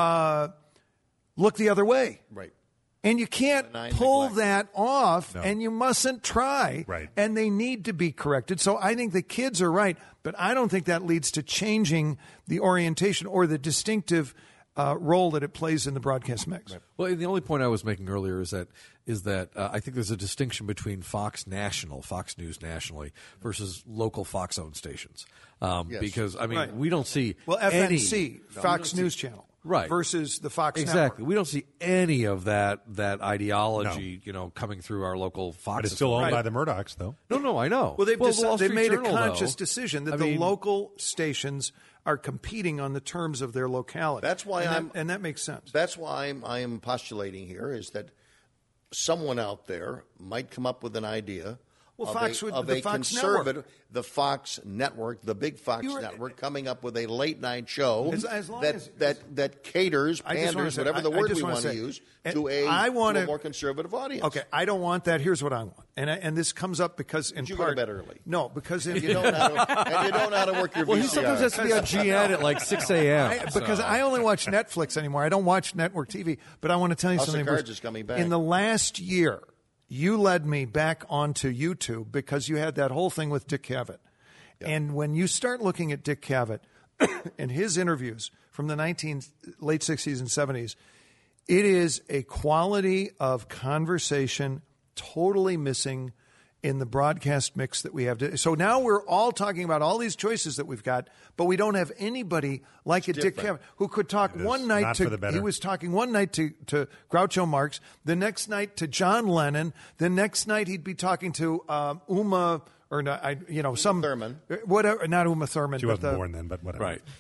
[SPEAKER 2] look the other way.
[SPEAKER 1] Right.
[SPEAKER 2] And you can't pull that off,
[SPEAKER 4] No.
[SPEAKER 2] and you mustn't try.
[SPEAKER 4] Right.
[SPEAKER 2] And they need to be corrected. So I think the kids are right, but I don't think that leads to changing the orientation or the distinctive role that it plays in the broadcast mix.
[SPEAKER 3] Right. Well, the only point I was making earlier is that I think there's a distinction between Fox News nationally, versus local Fox-owned stations.
[SPEAKER 1] Yes.
[SPEAKER 3] Because, I mean,
[SPEAKER 2] Right.
[SPEAKER 3] we don't see
[SPEAKER 2] FNC, Fox News Channel.
[SPEAKER 3] Right.
[SPEAKER 2] Versus the Fox
[SPEAKER 3] Exactly.
[SPEAKER 2] Network.
[SPEAKER 3] We don't see any of that ideology, coming through our local Fox.
[SPEAKER 4] But it's still owned
[SPEAKER 2] Right.
[SPEAKER 4] by the Murdochs, though.
[SPEAKER 3] No, I know.
[SPEAKER 2] Well, they've
[SPEAKER 3] the Wall
[SPEAKER 2] they've
[SPEAKER 3] Street
[SPEAKER 2] made
[SPEAKER 3] Journal,
[SPEAKER 2] a conscious
[SPEAKER 3] though,
[SPEAKER 2] decision that
[SPEAKER 3] I
[SPEAKER 2] the
[SPEAKER 3] mean,
[SPEAKER 2] local stations are competing on the terms of their locality.
[SPEAKER 1] That's why
[SPEAKER 2] and that makes sense.
[SPEAKER 1] That's why I am postulating here is that someone out there might come up with an idea.
[SPEAKER 2] Well,
[SPEAKER 1] of
[SPEAKER 2] Fox
[SPEAKER 1] a,
[SPEAKER 2] would-
[SPEAKER 1] of
[SPEAKER 2] the
[SPEAKER 1] a
[SPEAKER 2] Fox
[SPEAKER 1] conservative, the Fox network, the big Fox network, coming up with a late night show
[SPEAKER 2] As long
[SPEAKER 1] that,
[SPEAKER 2] as-
[SPEAKER 1] that caters,
[SPEAKER 2] I just wanna
[SPEAKER 1] panders,
[SPEAKER 2] say-
[SPEAKER 1] whatever the
[SPEAKER 2] I
[SPEAKER 1] word
[SPEAKER 2] just
[SPEAKER 1] we
[SPEAKER 2] wanna
[SPEAKER 1] want to
[SPEAKER 2] say,
[SPEAKER 1] use,
[SPEAKER 2] and
[SPEAKER 1] to a more conservative audience.
[SPEAKER 2] Okay, I don't want that. Here's what I want, and this comes up because in
[SPEAKER 1] You
[SPEAKER 2] part
[SPEAKER 1] go to bed early.
[SPEAKER 2] No, because
[SPEAKER 1] And you don't know how to work your
[SPEAKER 3] Well, he
[SPEAKER 1] VCR.
[SPEAKER 3] sometimes has to be on GN at like 6 a.m.
[SPEAKER 2] Because I only watch Netflix anymore. I don't watch network TV. But I want to tell you
[SPEAKER 1] House of
[SPEAKER 2] something.
[SPEAKER 1] Cards
[SPEAKER 2] Bruce.
[SPEAKER 1] is coming back.
[SPEAKER 2] In the last year, you led me back onto YouTube because you had that whole thing with Dick Cavett. Yep. And when you start looking at Dick Cavett and his interviews from the late 60s and 70s, it is a quality of conversation totally missing in the broadcast mix that we have. So now we're all talking about all these choices that we've got, but we don't have anybody like a Dick Cavett who could talk one night
[SPEAKER 4] not for the better.
[SPEAKER 2] he was talking one night to Groucho Marx, the next night to John Lennon, the next night he'd be talking to Uma or some
[SPEAKER 1] Thurman,
[SPEAKER 2] whatever, not Uma Thurman.
[SPEAKER 4] She wasn't born then, but whatever.
[SPEAKER 3] Right.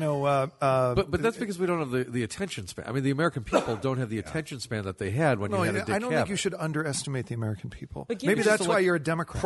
[SPEAKER 2] But
[SPEAKER 3] that's because we don't have the attention span. I mean, the American people don't have the attention span that they had when you had a Dick
[SPEAKER 2] I don't
[SPEAKER 3] Cavett.
[SPEAKER 2] think you should underestimate the American people.
[SPEAKER 5] But
[SPEAKER 2] Maybe that's why you're a Democrat.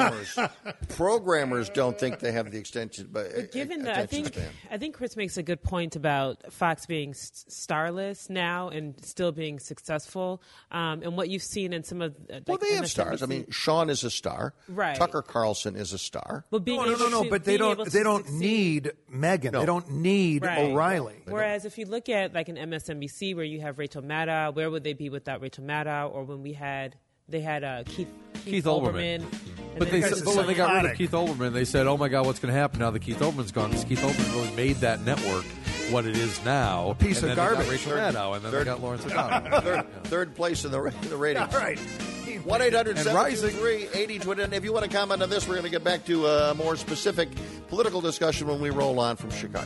[SPEAKER 1] Programmers don't think they have the extension,
[SPEAKER 5] But given that,
[SPEAKER 1] attention span.
[SPEAKER 5] I think Chris makes a good point about Fox being starless now and still being successful, and what you've seen in some of
[SPEAKER 1] Well, they have stars. I mean, Sean is a star.
[SPEAKER 5] Right.
[SPEAKER 1] Tucker Carlson is a star.
[SPEAKER 5] But being
[SPEAKER 2] No.
[SPEAKER 5] able to-
[SPEAKER 2] But they
[SPEAKER 5] being able
[SPEAKER 2] don't.
[SPEAKER 5] to
[SPEAKER 2] They don't
[SPEAKER 5] succeed.
[SPEAKER 2] need Megyn.
[SPEAKER 1] No.
[SPEAKER 2] They don't need
[SPEAKER 5] Right.
[SPEAKER 2] O'Reilly.
[SPEAKER 5] Whereas if you look at like an MSNBC where you have Rachel Maddow, where would they be without Rachel Maddow? Or when they had Keith
[SPEAKER 3] Olbermann. But when they got rid of Keith Olbermann, they said, "Oh my God, what's going to happen now that Keith Olbermann's gone?" Because Keith Olbermann really made that network what it is now.
[SPEAKER 2] Piece of garbage.
[SPEAKER 3] They got Rachel Maddow, and then they got Lawrence O'Donnell.
[SPEAKER 1] Third place in the ratings.
[SPEAKER 2] All right.
[SPEAKER 1] 1-800-723-8020. If you want to comment on this, we're going to get back to a more specific political discussion when we roll on from Chicago.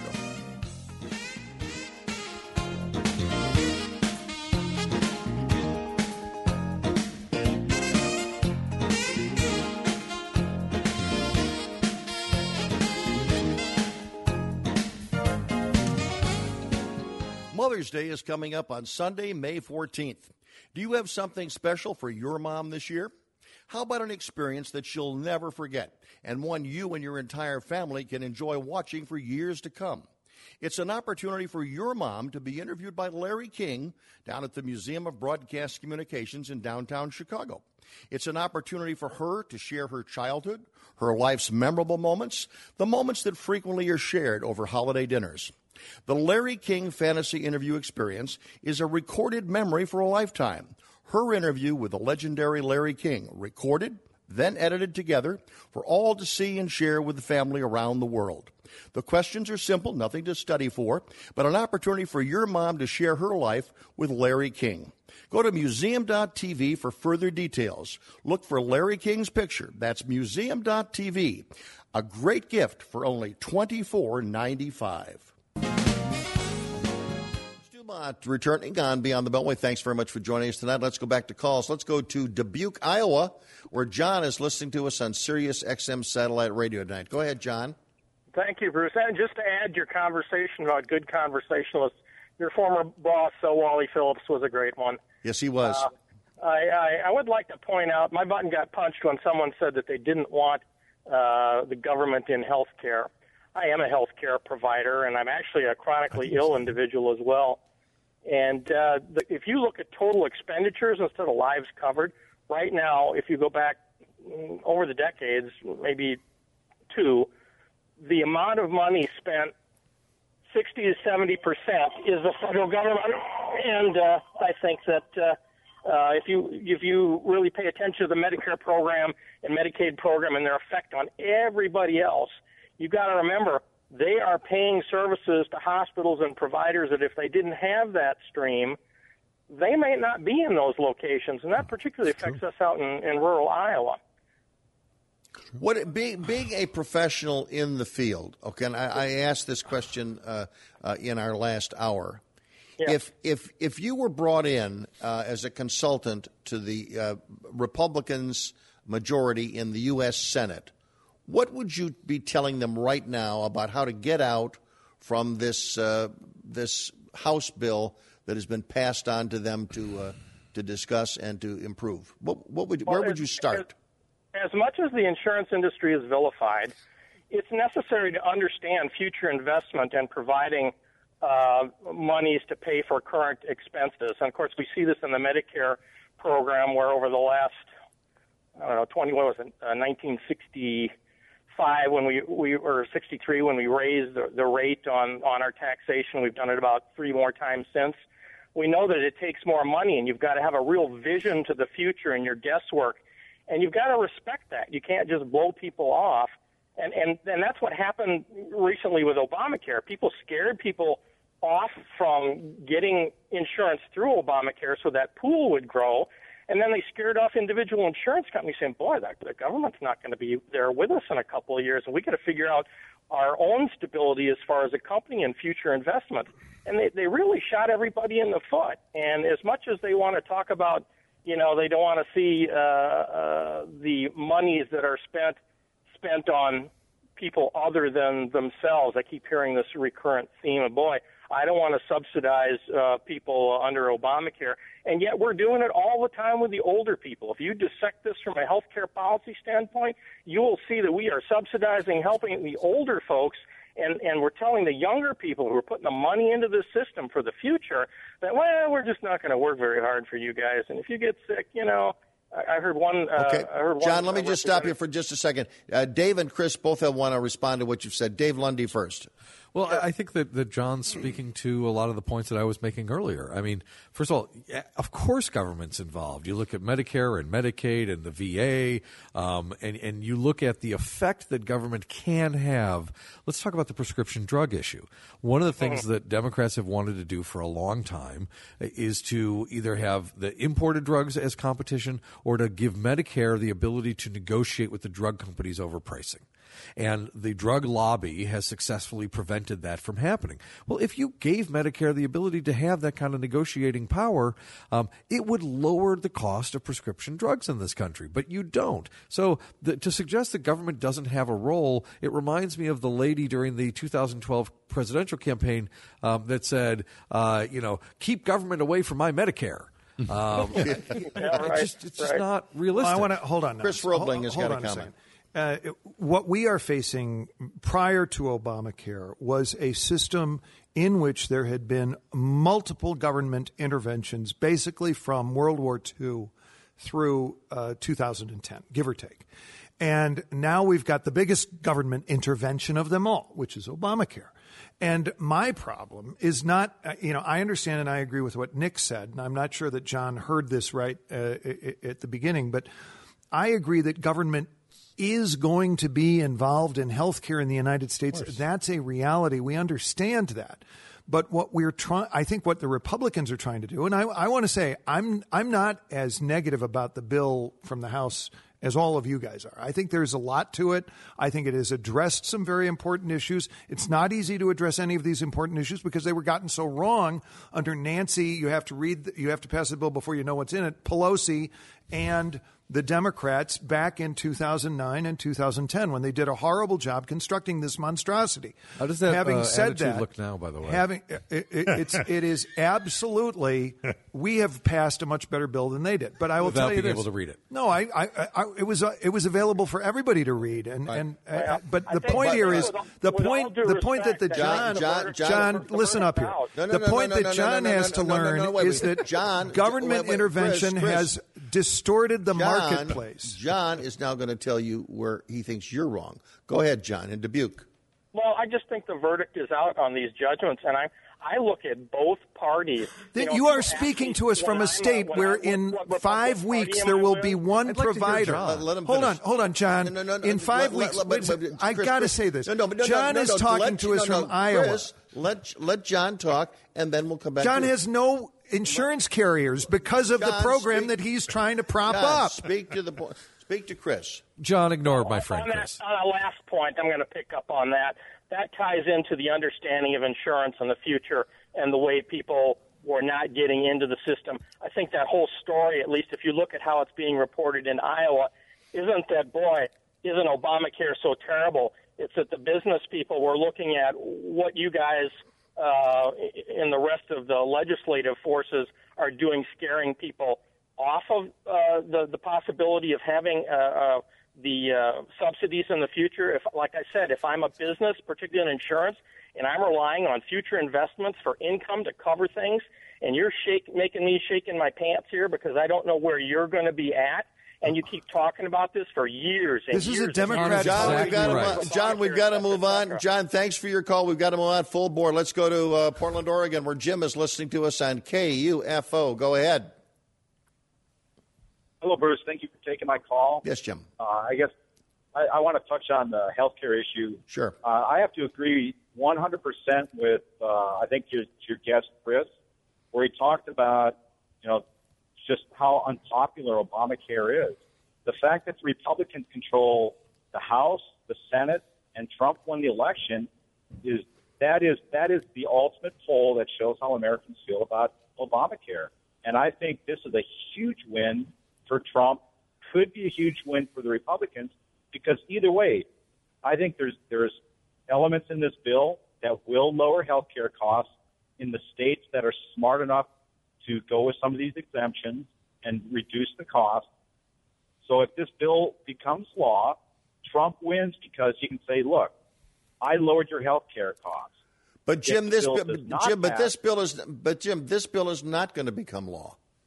[SPEAKER 1] Mother's Day is coming up on Sunday, May 14th. Do you have something special for your mom this year? How about an experience that she'll never forget and one you and your entire family can enjoy watching for years to come? It's an opportunity for your mom to be interviewed by Larry King down at the Museum of Broadcast Communications in downtown Chicago. It's an opportunity for her to share her childhood, her life's memorable moments, the moments that frequently are shared over holiday dinners. The Larry King Fantasy Interview Experience is a recorded memory for a lifetime. Her interview with the legendary Larry King, recorded, then edited together for all to see and share with the family around the world. The questions are simple, nothing to study for, but an opportunity for your mom to share her life with Larry King. Go to museum.tv for further details. Look for Larry King's picture. That's museum.tv. A great gift for only $24.95. Returning on Beyond the Beltway. Thanks very much for joining us tonight. Let's go back to calls. Let's go to Dubuque, Iowa, where John is listening to us on Sirius XM satellite radio tonight. Go ahead, John.
[SPEAKER 17] Thank you, Bruce. And just to add your conversation about good conversationalists, your former boss, Wally Phillips, was a great one.
[SPEAKER 1] Yes, he was.
[SPEAKER 17] I would like to point out, my button got punched when someone said that they didn't want the government in health care. I am a health care provider, and I'm actually a chronically ill individual as well. And if you look at total expenditures instead of lives covered, right now, if you go back over the decades, maybe two, the amount of money spent, 60 to 70% is the federal government. And I think that if you really pay attention to the Medicare program and Medicaid program and their effect on everybody else, you've got to remember, they are paying services to hospitals and providers that if they didn't have that stream, they may not be in those locations, and that particularly affects us out in rural Iowa.
[SPEAKER 1] Being a professional in the field, okay, and I asked this question in our last hour. Yeah. If you were brought in as a consultant to the Republicans' majority in the U.S. Senate, what would you be telling them right now about how to get out from this this House bill that has been passed on to them to discuss and to improve? Where would you start?
[SPEAKER 17] As much as the insurance industry is vilified, it's necessary to understand future investment and providing monies to pay for current expenses. And of course, we see this in the Medicare program, where over the last 1965 when we or 63 when we raised the rate on our taxation. We've done it about 3 more times since. We know that it takes more money, and you've got to have a real vision to the future in your guesswork, and you've got to respect that. You can't just blow people off, and that's what happened recently with Obamacare. People scared people off from getting insurance through Obamacare so that pool would grow. And then they scared off individual insurance companies saying, boy, the government's not going to be there with us in a couple of years, and we got to figure out our own stability as far as a company and future investment. And they really shot everybody in the foot. And as much as they want to talk about, they don't want to see the monies that are spent on people other than themselves. I keep hearing this recurrent theme of, boy, I don't want to subsidize people under Obamacare. And yet we're doing it all the time with the older people. If you dissect this from a health care policy standpoint, you will see that we are subsidizing, helping the older folks, and we're telling the younger people who are putting the money into this system for the future that, well, we're just not going to work very hard for you guys. And if you get sick, I heard one.
[SPEAKER 1] Okay, John, let me just stop you for just a second. Dave and Chris both want to respond to what you've said. Dave Lundy first.
[SPEAKER 3] Well, I think that John's speaking to a lot of the points that I was making earlier. I mean, first of all, of course government's involved. You look at Medicare and Medicaid and the VA, and you look at the effect that government can have. Let's talk about the prescription drug issue. One of the things that Democrats have wanted to do for a long time is to either have the imported drugs as competition or to give Medicare the ability to negotiate with the drug companies over pricing. And the drug lobby has successfully prevented that from happening. Well, if you gave Medicare the ability to have that kind of negotiating power, it would lower the cost of prescription drugs in this country. But you don't. So to suggest that government doesn't have a role, it reminds me of the lady during the 2012 presidential campaign that said, keep government away from my Medicare. It's just not realistic.
[SPEAKER 2] I want to hold on now.
[SPEAKER 1] Chris Roebling has got a comment.
[SPEAKER 2] What we are facing prior to Obamacare was a system in which there had been multiple government interventions, basically from World War II through 2010, give or take. And now we've got the biggest government intervention of them all, which is Obamacare. And my problem is not, I understand and I agree with what Nick said, and I'm not sure that John heard this right at the beginning, but I agree that government is going to be involved in healthcare in the United States. That's a reality. We understand that. But what I think what the Republicans are trying to do, and I want to say, I'm not as negative about the bill from the House as all of you guys are. I think there's a lot to it. I think it has addressed some very important issues. It's not easy to address any of these important issues because they were gotten so wrong under Nancy. You have to pass the bill before you know what's in it. Pelosi and the Democrats back in 2009 and 2010 when they did a horrible job constructing this monstrosity.
[SPEAKER 3] How does that
[SPEAKER 2] having said
[SPEAKER 3] attitude
[SPEAKER 2] that,
[SPEAKER 3] look now, by the way?
[SPEAKER 2] It is absolutely, we have passed a much better bill than they did. But I will
[SPEAKER 3] Without
[SPEAKER 2] tell you
[SPEAKER 3] being
[SPEAKER 2] this.
[SPEAKER 3] able to read it.
[SPEAKER 2] No, it was available for everybody to read. But the point here is the point that John, listen up here. The point that John has to learn is that government intervention has distorted the marketplace.
[SPEAKER 1] John is now going to tell you where he thinks you're wrong. Go ahead, John, in Dubuque.
[SPEAKER 17] Well, I just think the verdict is out on these judgments, and I look at both parties.
[SPEAKER 2] You are speaking to us from a state where in 5 weeks there will be one provider. Hold on, John. In 5 weeks, I got to say this. John is talking to us from Iowa.
[SPEAKER 1] Chris, let John talk, and then we'll come back.
[SPEAKER 2] John
[SPEAKER 1] to
[SPEAKER 2] has no insurance carriers because of the program that he's trying to prop up.
[SPEAKER 1] Speak to Chris.
[SPEAKER 3] John, ignore my friend Chris.
[SPEAKER 17] On the last point, I'm going to pick up on that. That ties into the understanding of insurance in the future and the way people were not getting into the system. I think that whole story, at least if you look at how it's being reported in Iowa, isn't Obamacare so terrible? It's that the business people were looking at what you guys in the rest of the legislative forces are doing, scaring people off of the possibility of having the subsidies in the future. Like I said, if I'm a business, particularly in insurance, and I'm relying on future investments for income to cover things, and you're making me shake in my pants here because I don't know where you're going to be at, and you keep talking about this for years and years.
[SPEAKER 2] This is a Democrat.
[SPEAKER 1] John, we've got to move on. John, thanks for your call. We've got to move on full board. Let's go to Portland, Oregon, where Jim is listening to us on KUFO. Go ahead.
[SPEAKER 18] Hello, Bruce. Thank you for taking my call.
[SPEAKER 1] Yes, Jim.
[SPEAKER 18] I guess I want to touch on the healthcare issue.
[SPEAKER 1] Sure.
[SPEAKER 18] I have to agree 100% with, I think, your guest, Chris, where he talked about, just how unpopular Obamacare is. The fact that the Republicans control the House, the Senate, and Trump won the election is the ultimate poll that shows how Americans feel about Obamacare. And I think this is a huge win for Trump, could be a huge win for the Republicans, because either way, I think there's elements in this bill that will lower health care costs in the states that are smart enough to go with some of these exemptions and reduce the cost. So if this bill becomes law, Trump wins because he can say, look, I lowered your health care costs.
[SPEAKER 1] But Jim, this bill is not going to become law.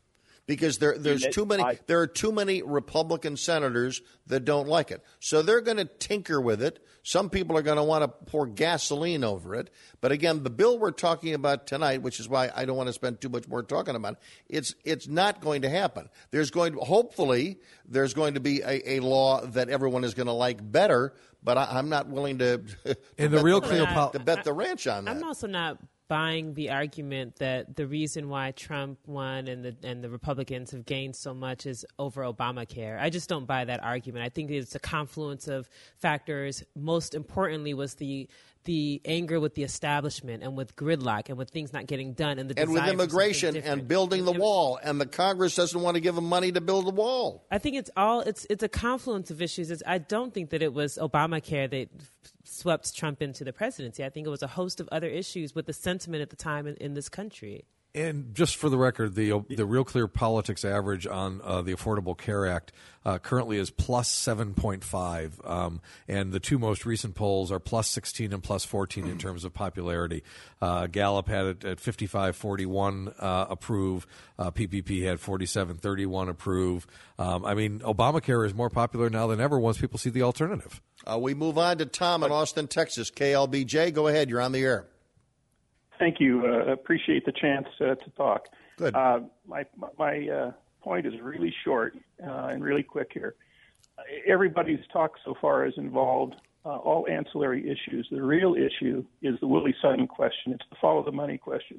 [SPEAKER 1] because there are too many Republican senators that don't like it. So they're going to tinker with it. Some people are going to want to pour gasoline over it. But again, the bill we're talking about tonight, which is why I don't want to spend too much more talking about it, it's not going to happen. Hopefully there's going to be a law that everyone is going to like better, but I'm not willing to bet the ranch on that.
[SPEAKER 5] I'm also not buying the argument that the reason why Trump won and the Republicans have gained so much is over Obamacare. I just don't buy that argument. I think it's a confluence of factors. Most importantly was the anger with the establishment and with gridlock and with things not getting done and
[SPEAKER 1] with immigration and building the wall, and the Congress doesn't want to give them money to build the wall.
[SPEAKER 5] I think it's a confluence of issues. I don't think that it was Obamacare that swept Trump into the presidency. I think it was a host of other issues with the sentiment at the time in this country.
[SPEAKER 3] And just for the record, the Real Clear Politics average on the Affordable Care Act currently is plus 7.5, and the two most recent polls are plus 16 and plus 14 in terms of popularity. Gallup had it at 55-41 approve. PPP had 47-31 approve. Obamacare is more popular now than ever once people see the alternative.
[SPEAKER 1] We move on to Tom in Austin, Texas. KLBJ, go ahead. You're on the air.
[SPEAKER 19] Thank you. Appreciate the chance to talk.
[SPEAKER 1] Good.
[SPEAKER 19] My point is really short and really quick here. Everybody's talk so far has involved all ancillary issues. The real issue is the Willie Sutton question. It's the follow the money question.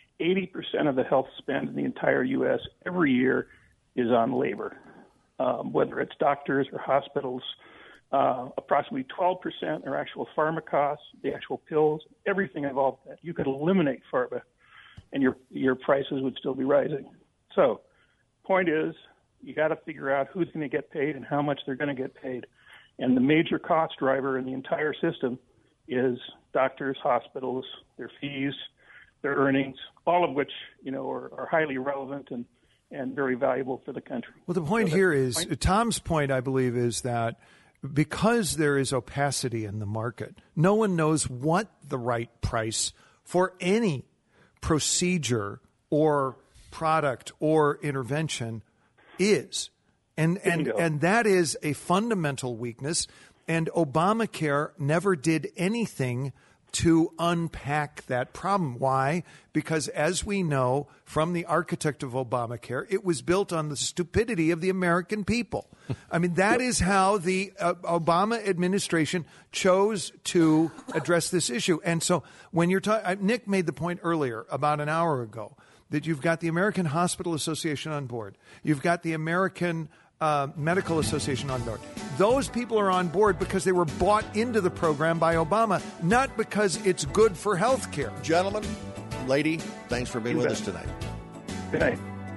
[SPEAKER 19] 80% of the health spend in the entire U.S. every year is on labor, whether it's doctors or hospitals. Approximately 12% are actual pharma costs, the actual pills, everything involved in that. You could eliminate pharma, and your prices would still be rising. So, point is, you got to figure out who's going to get paid and how much they're going to get paid. And the major cost driver in the entire system is doctors, hospitals, their fees, their earnings, all of which are highly relevant and very valuable for the country.
[SPEAKER 2] Well, the point here is Tom's point, I believe, is that because there is opacity in the market, no one knows what the right price for any procedure or product or intervention is. And that is a fundamental weakness. And Obamacare never did anything to unpack that problem. Why? Because as we know from the architect of Obamacare, it was built on the stupidity of the American people. That is how the Obama administration chose to address this issue. And so when you're talking, Nick made the point earlier about an hour ago that you've got the American Hospital Association on board. You've got the American Medical Association on board. Those people are on board because they were bought into the program by Obama, not because it's good for health care.
[SPEAKER 1] Gentlemen, lady, thanks for being with us tonight.
[SPEAKER 19] Good night.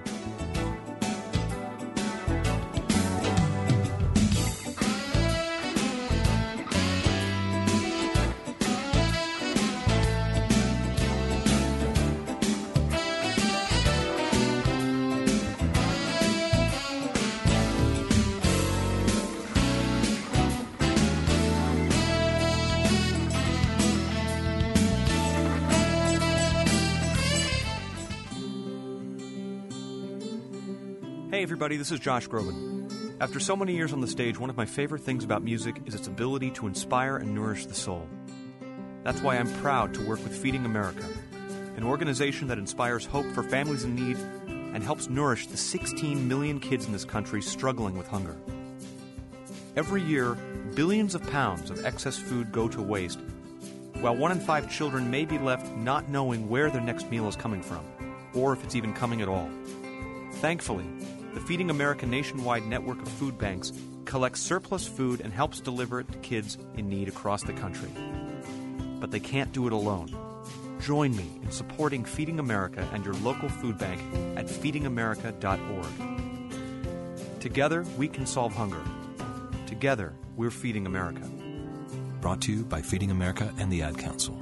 [SPEAKER 12] Hey everybody, this is Josh Groban. After so many years on the stage, one of my favorite things about music is its ability to inspire and nourish the soul. That's why I'm proud to work with Feeding America, an organization that inspires hope for families in need and helps nourish the 16 million kids in this country struggling with hunger. Every year, billions of pounds of excess food go to waste, while 1 in 5 children may be left not knowing where their next meal is coming from, or if it's even coming at all. Thankfully, the Feeding America nationwide network of food banks collects surplus food and helps deliver it to kids in need across the country. But they can't do it alone. Join me in supporting Feeding America and your local food bank at feedingamerica.org. Together, we can solve hunger. Together, we're Feeding America.
[SPEAKER 13] Brought to you by Feeding America and the Ad Council.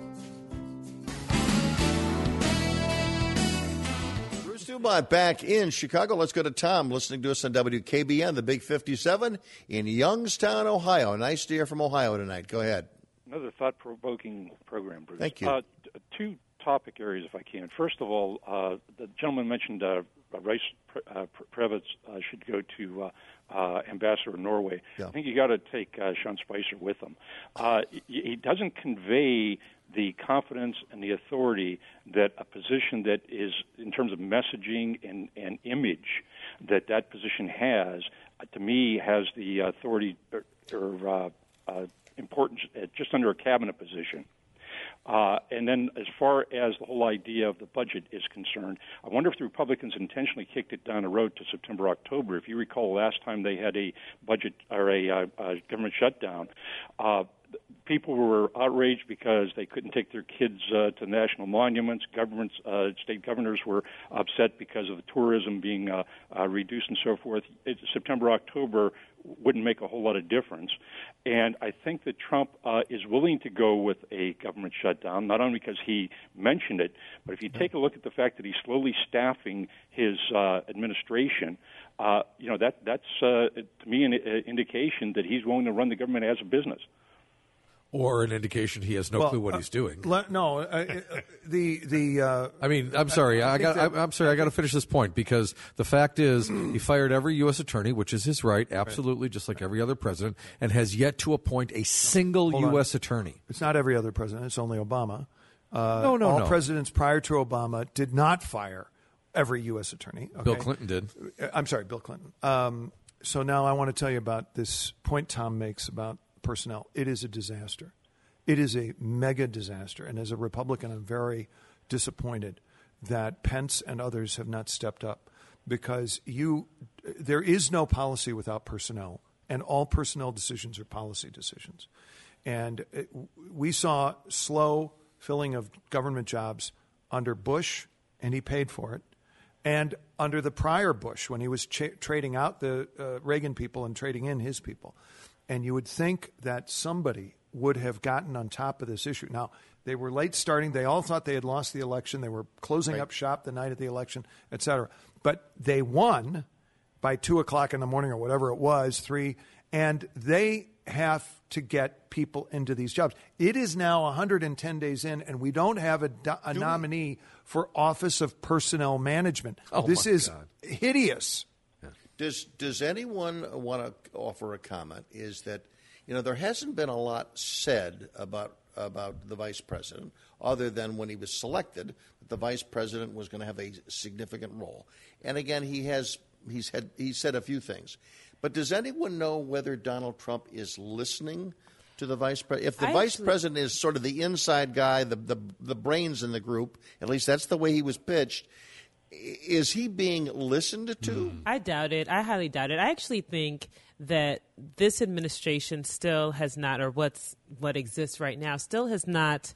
[SPEAKER 1] Back in Chicago, let's go to Tom, listening to us on WKBN, the Big 57 in Youngstown, Ohio. Nice to hear from Ohio tonight. Go ahead.
[SPEAKER 20] Another thought-provoking program, Bruce.
[SPEAKER 1] Thank you.
[SPEAKER 20] Two topic areas, if I can. First of all, the gentleman mentioned Vice Previtz should go to ambassador of Norway.
[SPEAKER 1] Yeah.
[SPEAKER 20] I think you got to take Sean Spicer with him. He doesn't convey the confidence and the authority that a position that is, in terms of messaging and image, that position has, to me, has the authority or importance just under a cabinet position. And then as far as the whole idea of the budget is concerned, I wonder if the Republicans intentionally kicked it down the road to September, October. If you recall, last time they had a budget or a government shutdown, people were outraged because they couldn't take their kids to national monuments. State governors were upset because of the tourism being reduced and so forth. September, October wouldn't make a whole lot of difference. And I think that Trump is willing to go with a government shutdown, not only because he mentioned it, but if you take a look at the fact that he's slowly staffing his administration, that's to me an indication that he's willing to run the government as a business.
[SPEAKER 3] Or an indication he has no clue what he's doing.
[SPEAKER 2] I
[SPEAKER 3] mean, I'm sorry. I got to finish this point because the fact is he fired every U.S. attorney, which is his right, absolutely, just like every other president, and has yet to appoint a single U.S. attorney.
[SPEAKER 2] It's not every other president. It's only Obama.
[SPEAKER 3] No.
[SPEAKER 2] Presidents prior to Obama did not fire every U.S. attorney. Okay?
[SPEAKER 3] Bill Clinton did.
[SPEAKER 2] I'm sorry, Bill Clinton. So now I want to tell you about this point Tom makes about personnel. It is a disaster. It is a mega disaster. And as a Republican, I'm very disappointed that Pence and others have not stepped up because there is no policy without personnel, and all personnel decisions are policy decisions. And we saw slow filling of government jobs under Bush, and he paid for it, and under the prior Bush when he was trading out the Reagan people and trading in his people. And you would think that somebody would have gotten on top of this issue. Now, they were late starting. They all thought they had lost the election. They were closing up shop the night of the election, et cetera. But they won by 2 o'clock in the morning or whatever it was, 3, and they have to get people into these jobs. It is now 110 days in, and we don't have a nominee for Office of Personnel Management. This is hideous.
[SPEAKER 1] Does anyone want to offer a comment? Is that, there hasn't been a lot said about the vice president, other than when he was selected, that the vice president was going to have a significant role. And again, he said a few things. But does anyone know whether Donald Trump is listening to the vice president? If the vice president is sort of the inside guy, the brains in the group, at least that's the way he was pitched. Is he being listened to?
[SPEAKER 5] I doubt it. I highly doubt it. I actually think that this administration still has not, or what exists right now, still is not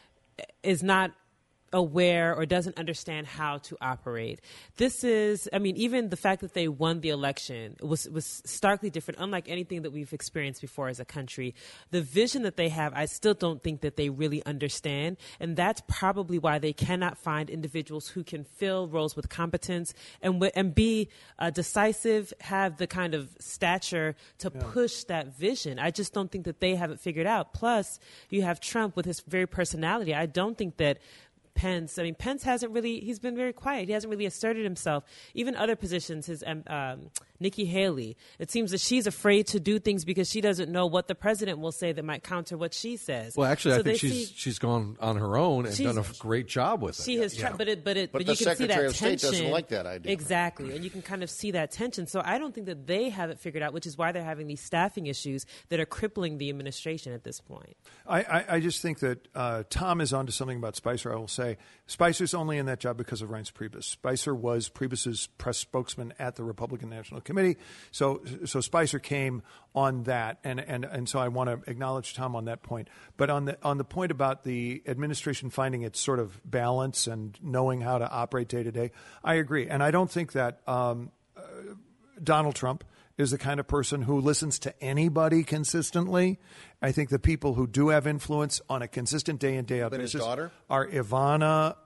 [SPEAKER 5] aware or doesn't understand how to operate. This is, even the fact that they won the election was starkly different, unlike anything that we've experienced before as a country. The vision that they have, I still don't think that they really understand, and that's probably why they cannot find individuals who can fill roles with competence and be decisive, have the kind of stature to push that vision. I just don't think that they have it figured out. Plus, you have Trump with his very personality. I don't think that Pence hasn't really, he's been very quiet. He hasn't really asserted himself. Even other positions, his Nikki Haley, it seems that she's afraid to do things because she doesn't know what the president will say that might counter what she says.
[SPEAKER 3] Well, actually, I think she's gone on her own and done a great job with it.
[SPEAKER 5] She has tried, but you
[SPEAKER 1] the
[SPEAKER 5] can see that
[SPEAKER 1] Secretary of
[SPEAKER 5] tension.
[SPEAKER 1] State doesn't like that idea.
[SPEAKER 5] Exactly, and you can kind of see that tension. So I don't think that they have it figured out, which is why they're having these staffing issues that are crippling the administration at this point.
[SPEAKER 2] I just think that Tom is onto something about Spicer. I will say Spicer's only in that job because of Reince Priebus. Spicer was Priebus's press spokesman at the Republican National Committee. So Spicer came on that, and so I want to acknowledge Tom on that point. But on the point about the administration finding its sort of balance and knowing how to operate day to day, I agree. And I don't think that Donald Trump is the kind of person who listens to anybody consistently. I think the people who do have influence on a consistent day in, day out basis are Ivanka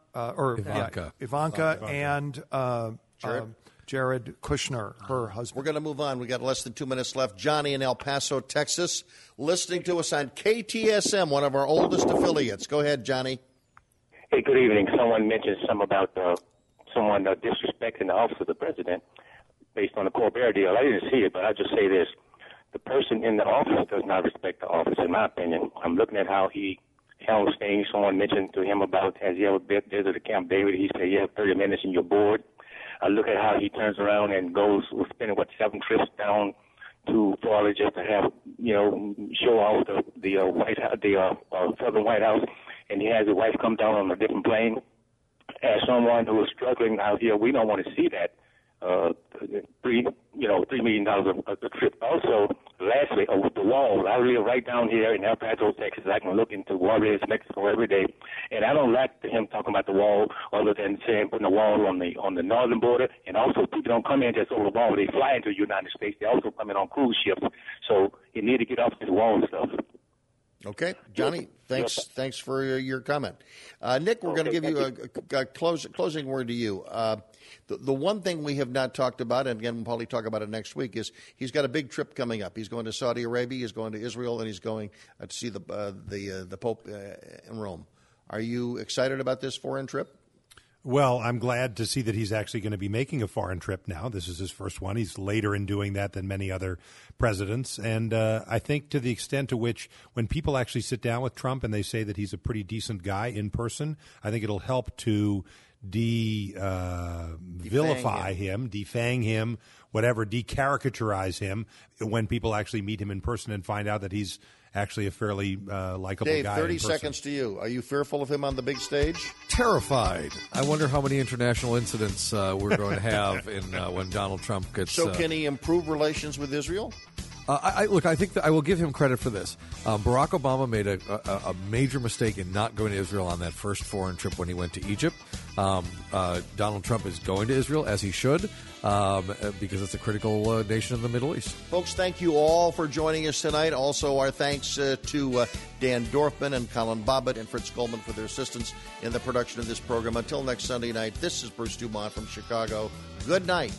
[SPEAKER 2] and Jared Kushner, her husband.
[SPEAKER 1] We're going to move on. We got less than 2 minutes left. Johnny in El Paso, Texas, listening to us on KTSM, one of our oldest affiliates. Go ahead, Johnny.
[SPEAKER 21] Hey, good evening. Someone mentioned some about the someone disrespecting the office of the president based on the Colbert deal. I didn't see it, but I'll just say this. The person in the office does not respect the office, in my opinion. I'm looking at how he handles things. Someone mentioned to him about, has he ever visited Camp David? He said, you have 30 minutes and you're bored. I look at how he turns around and goes, spending, 7 trips down to Florida just to have, show off the White House, the Southern White House, and he has his wife come down on a different plane. As someone who is struggling out here, we don't want to see that. $3 million a trip. Also, lastly, with the wall, I live right down here in El Paso, Texas. I can look into Juarez, Mexico every day, and I don't like him talking about the wall other than saying putting a wall on the northern border. And also, people don't come in just over the wall; they fly into the United States. They also come in on cruise ships. So you need to get off this wall stuff.
[SPEAKER 1] Okay, Johnny, thanks for your comment. Nick, we're going to give you a closing word to you. The one thing we have not talked about, and again, we'll probably talk about it next week, is he's got a big trip coming up. He's going to Saudi Arabia, he's going to Israel, and he's going to see the Pope in Rome. Are you excited about this foreign trip?
[SPEAKER 4] Well, I'm glad to see that he's actually going to be making a foreign trip now. This is his first one. He's later in doing that than many other presidents. And I think to the extent to which when people actually sit down with Trump and they say that he's a pretty decent guy in person, I think it'll help to vilify him, defang him, whatever, decaricaturize him when people actually meet him in person and find out that he's actually a fairly likable
[SPEAKER 1] Dave,
[SPEAKER 4] guy.
[SPEAKER 1] 30 seconds to you. Are you fearful of him on the big stage?
[SPEAKER 3] Terrified. I wonder how many international incidents we're going to have when Donald Trump gets...
[SPEAKER 1] So can he improve relations with Israel?
[SPEAKER 3] I think that I will give him credit for this. Barack Obama made a major mistake in not going to Israel on that first foreign trip when he went to Egypt. Donald Trump is going to Israel, as he should, because it's a critical nation in the Middle East.
[SPEAKER 1] Folks, thank you all for joining us tonight. Also, our thanks to Dan Dorfman and Colin Bobbitt and Fritz Goldman for their assistance in the production of this program. Until next Sunday night, this is Bruce Dumont from Chicago. Good night.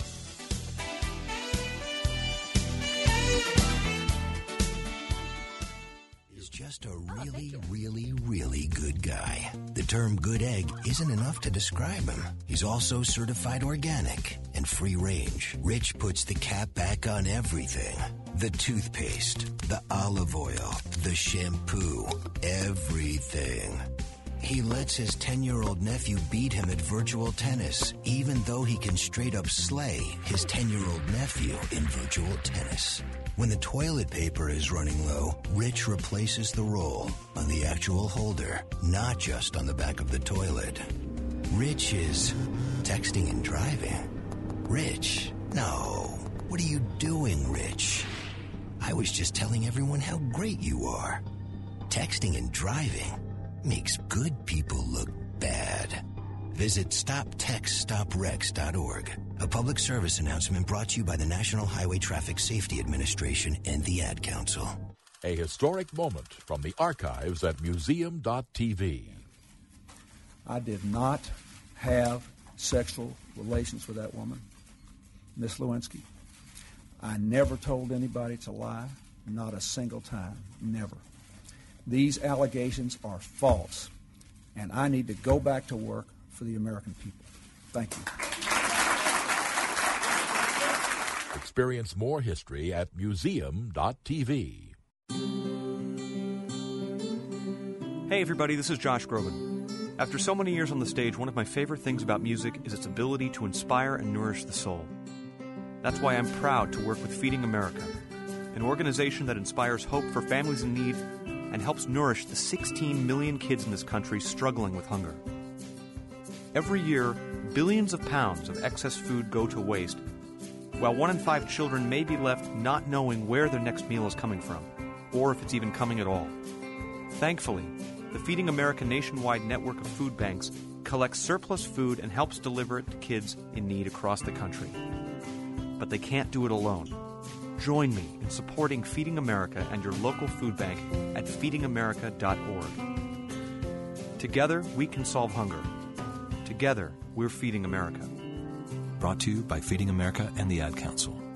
[SPEAKER 14] Just a really, really, really good guy. The term good egg isn't enough to describe him. He's also certified organic and free range. Rich puts the cap back on everything. The toothpaste, the olive oil, the shampoo, everything. He lets his 10-year-old nephew beat him at virtual tennis, even though he can straight up slay his 10-year-old nephew in virtual tennis. When the toilet paper is running low, Rich replaces the roll on the actual holder, not just on the back of the toilet. Rich is texting and driving. Rich, no. What are you doing, Rich? I was just telling everyone how great you are. Texting and driving makes good people look bad. Visit StopTextStopWrecks.org. A public service announcement brought to you by the National Highway Traffic Safety Administration and the Ad Council.
[SPEAKER 6] A historic moment from the archives at museum.tv.
[SPEAKER 15] I did not have sexual relations with that woman, Miss Lewinsky. I never told anybody to lie, not a single time, never. These allegations are false, and I need to go back to work for the American people. Thank you.
[SPEAKER 6] Experience more history at museum.tv.
[SPEAKER 12] Hey everybody, this is Josh Groban. After so many years on the stage, one of my favorite things about music is its ability to inspire and nourish the soul. That's why I'm proud to work with Feeding America, an organization that inspires hope for families in need and helps nourish the 16 million kids in this country struggling with hunger. Every year, billions of pounds of excess food go to waste, while 1 in 5 children may be left not knowing where their next meal is coming from, or if it's even coming at all. Thankfully, the Feeding America nationwide network of food banks collects surplus food and helps deliver it to kids in need across the country. But they can't do it alone. Join me in supporting Feeding America and your local food bank at feedingamerica.org. Together, we can solve hunger. Together, we're Feeding America.
[SPEAKER 13] Brought to you by Feeding America and the Ad Council.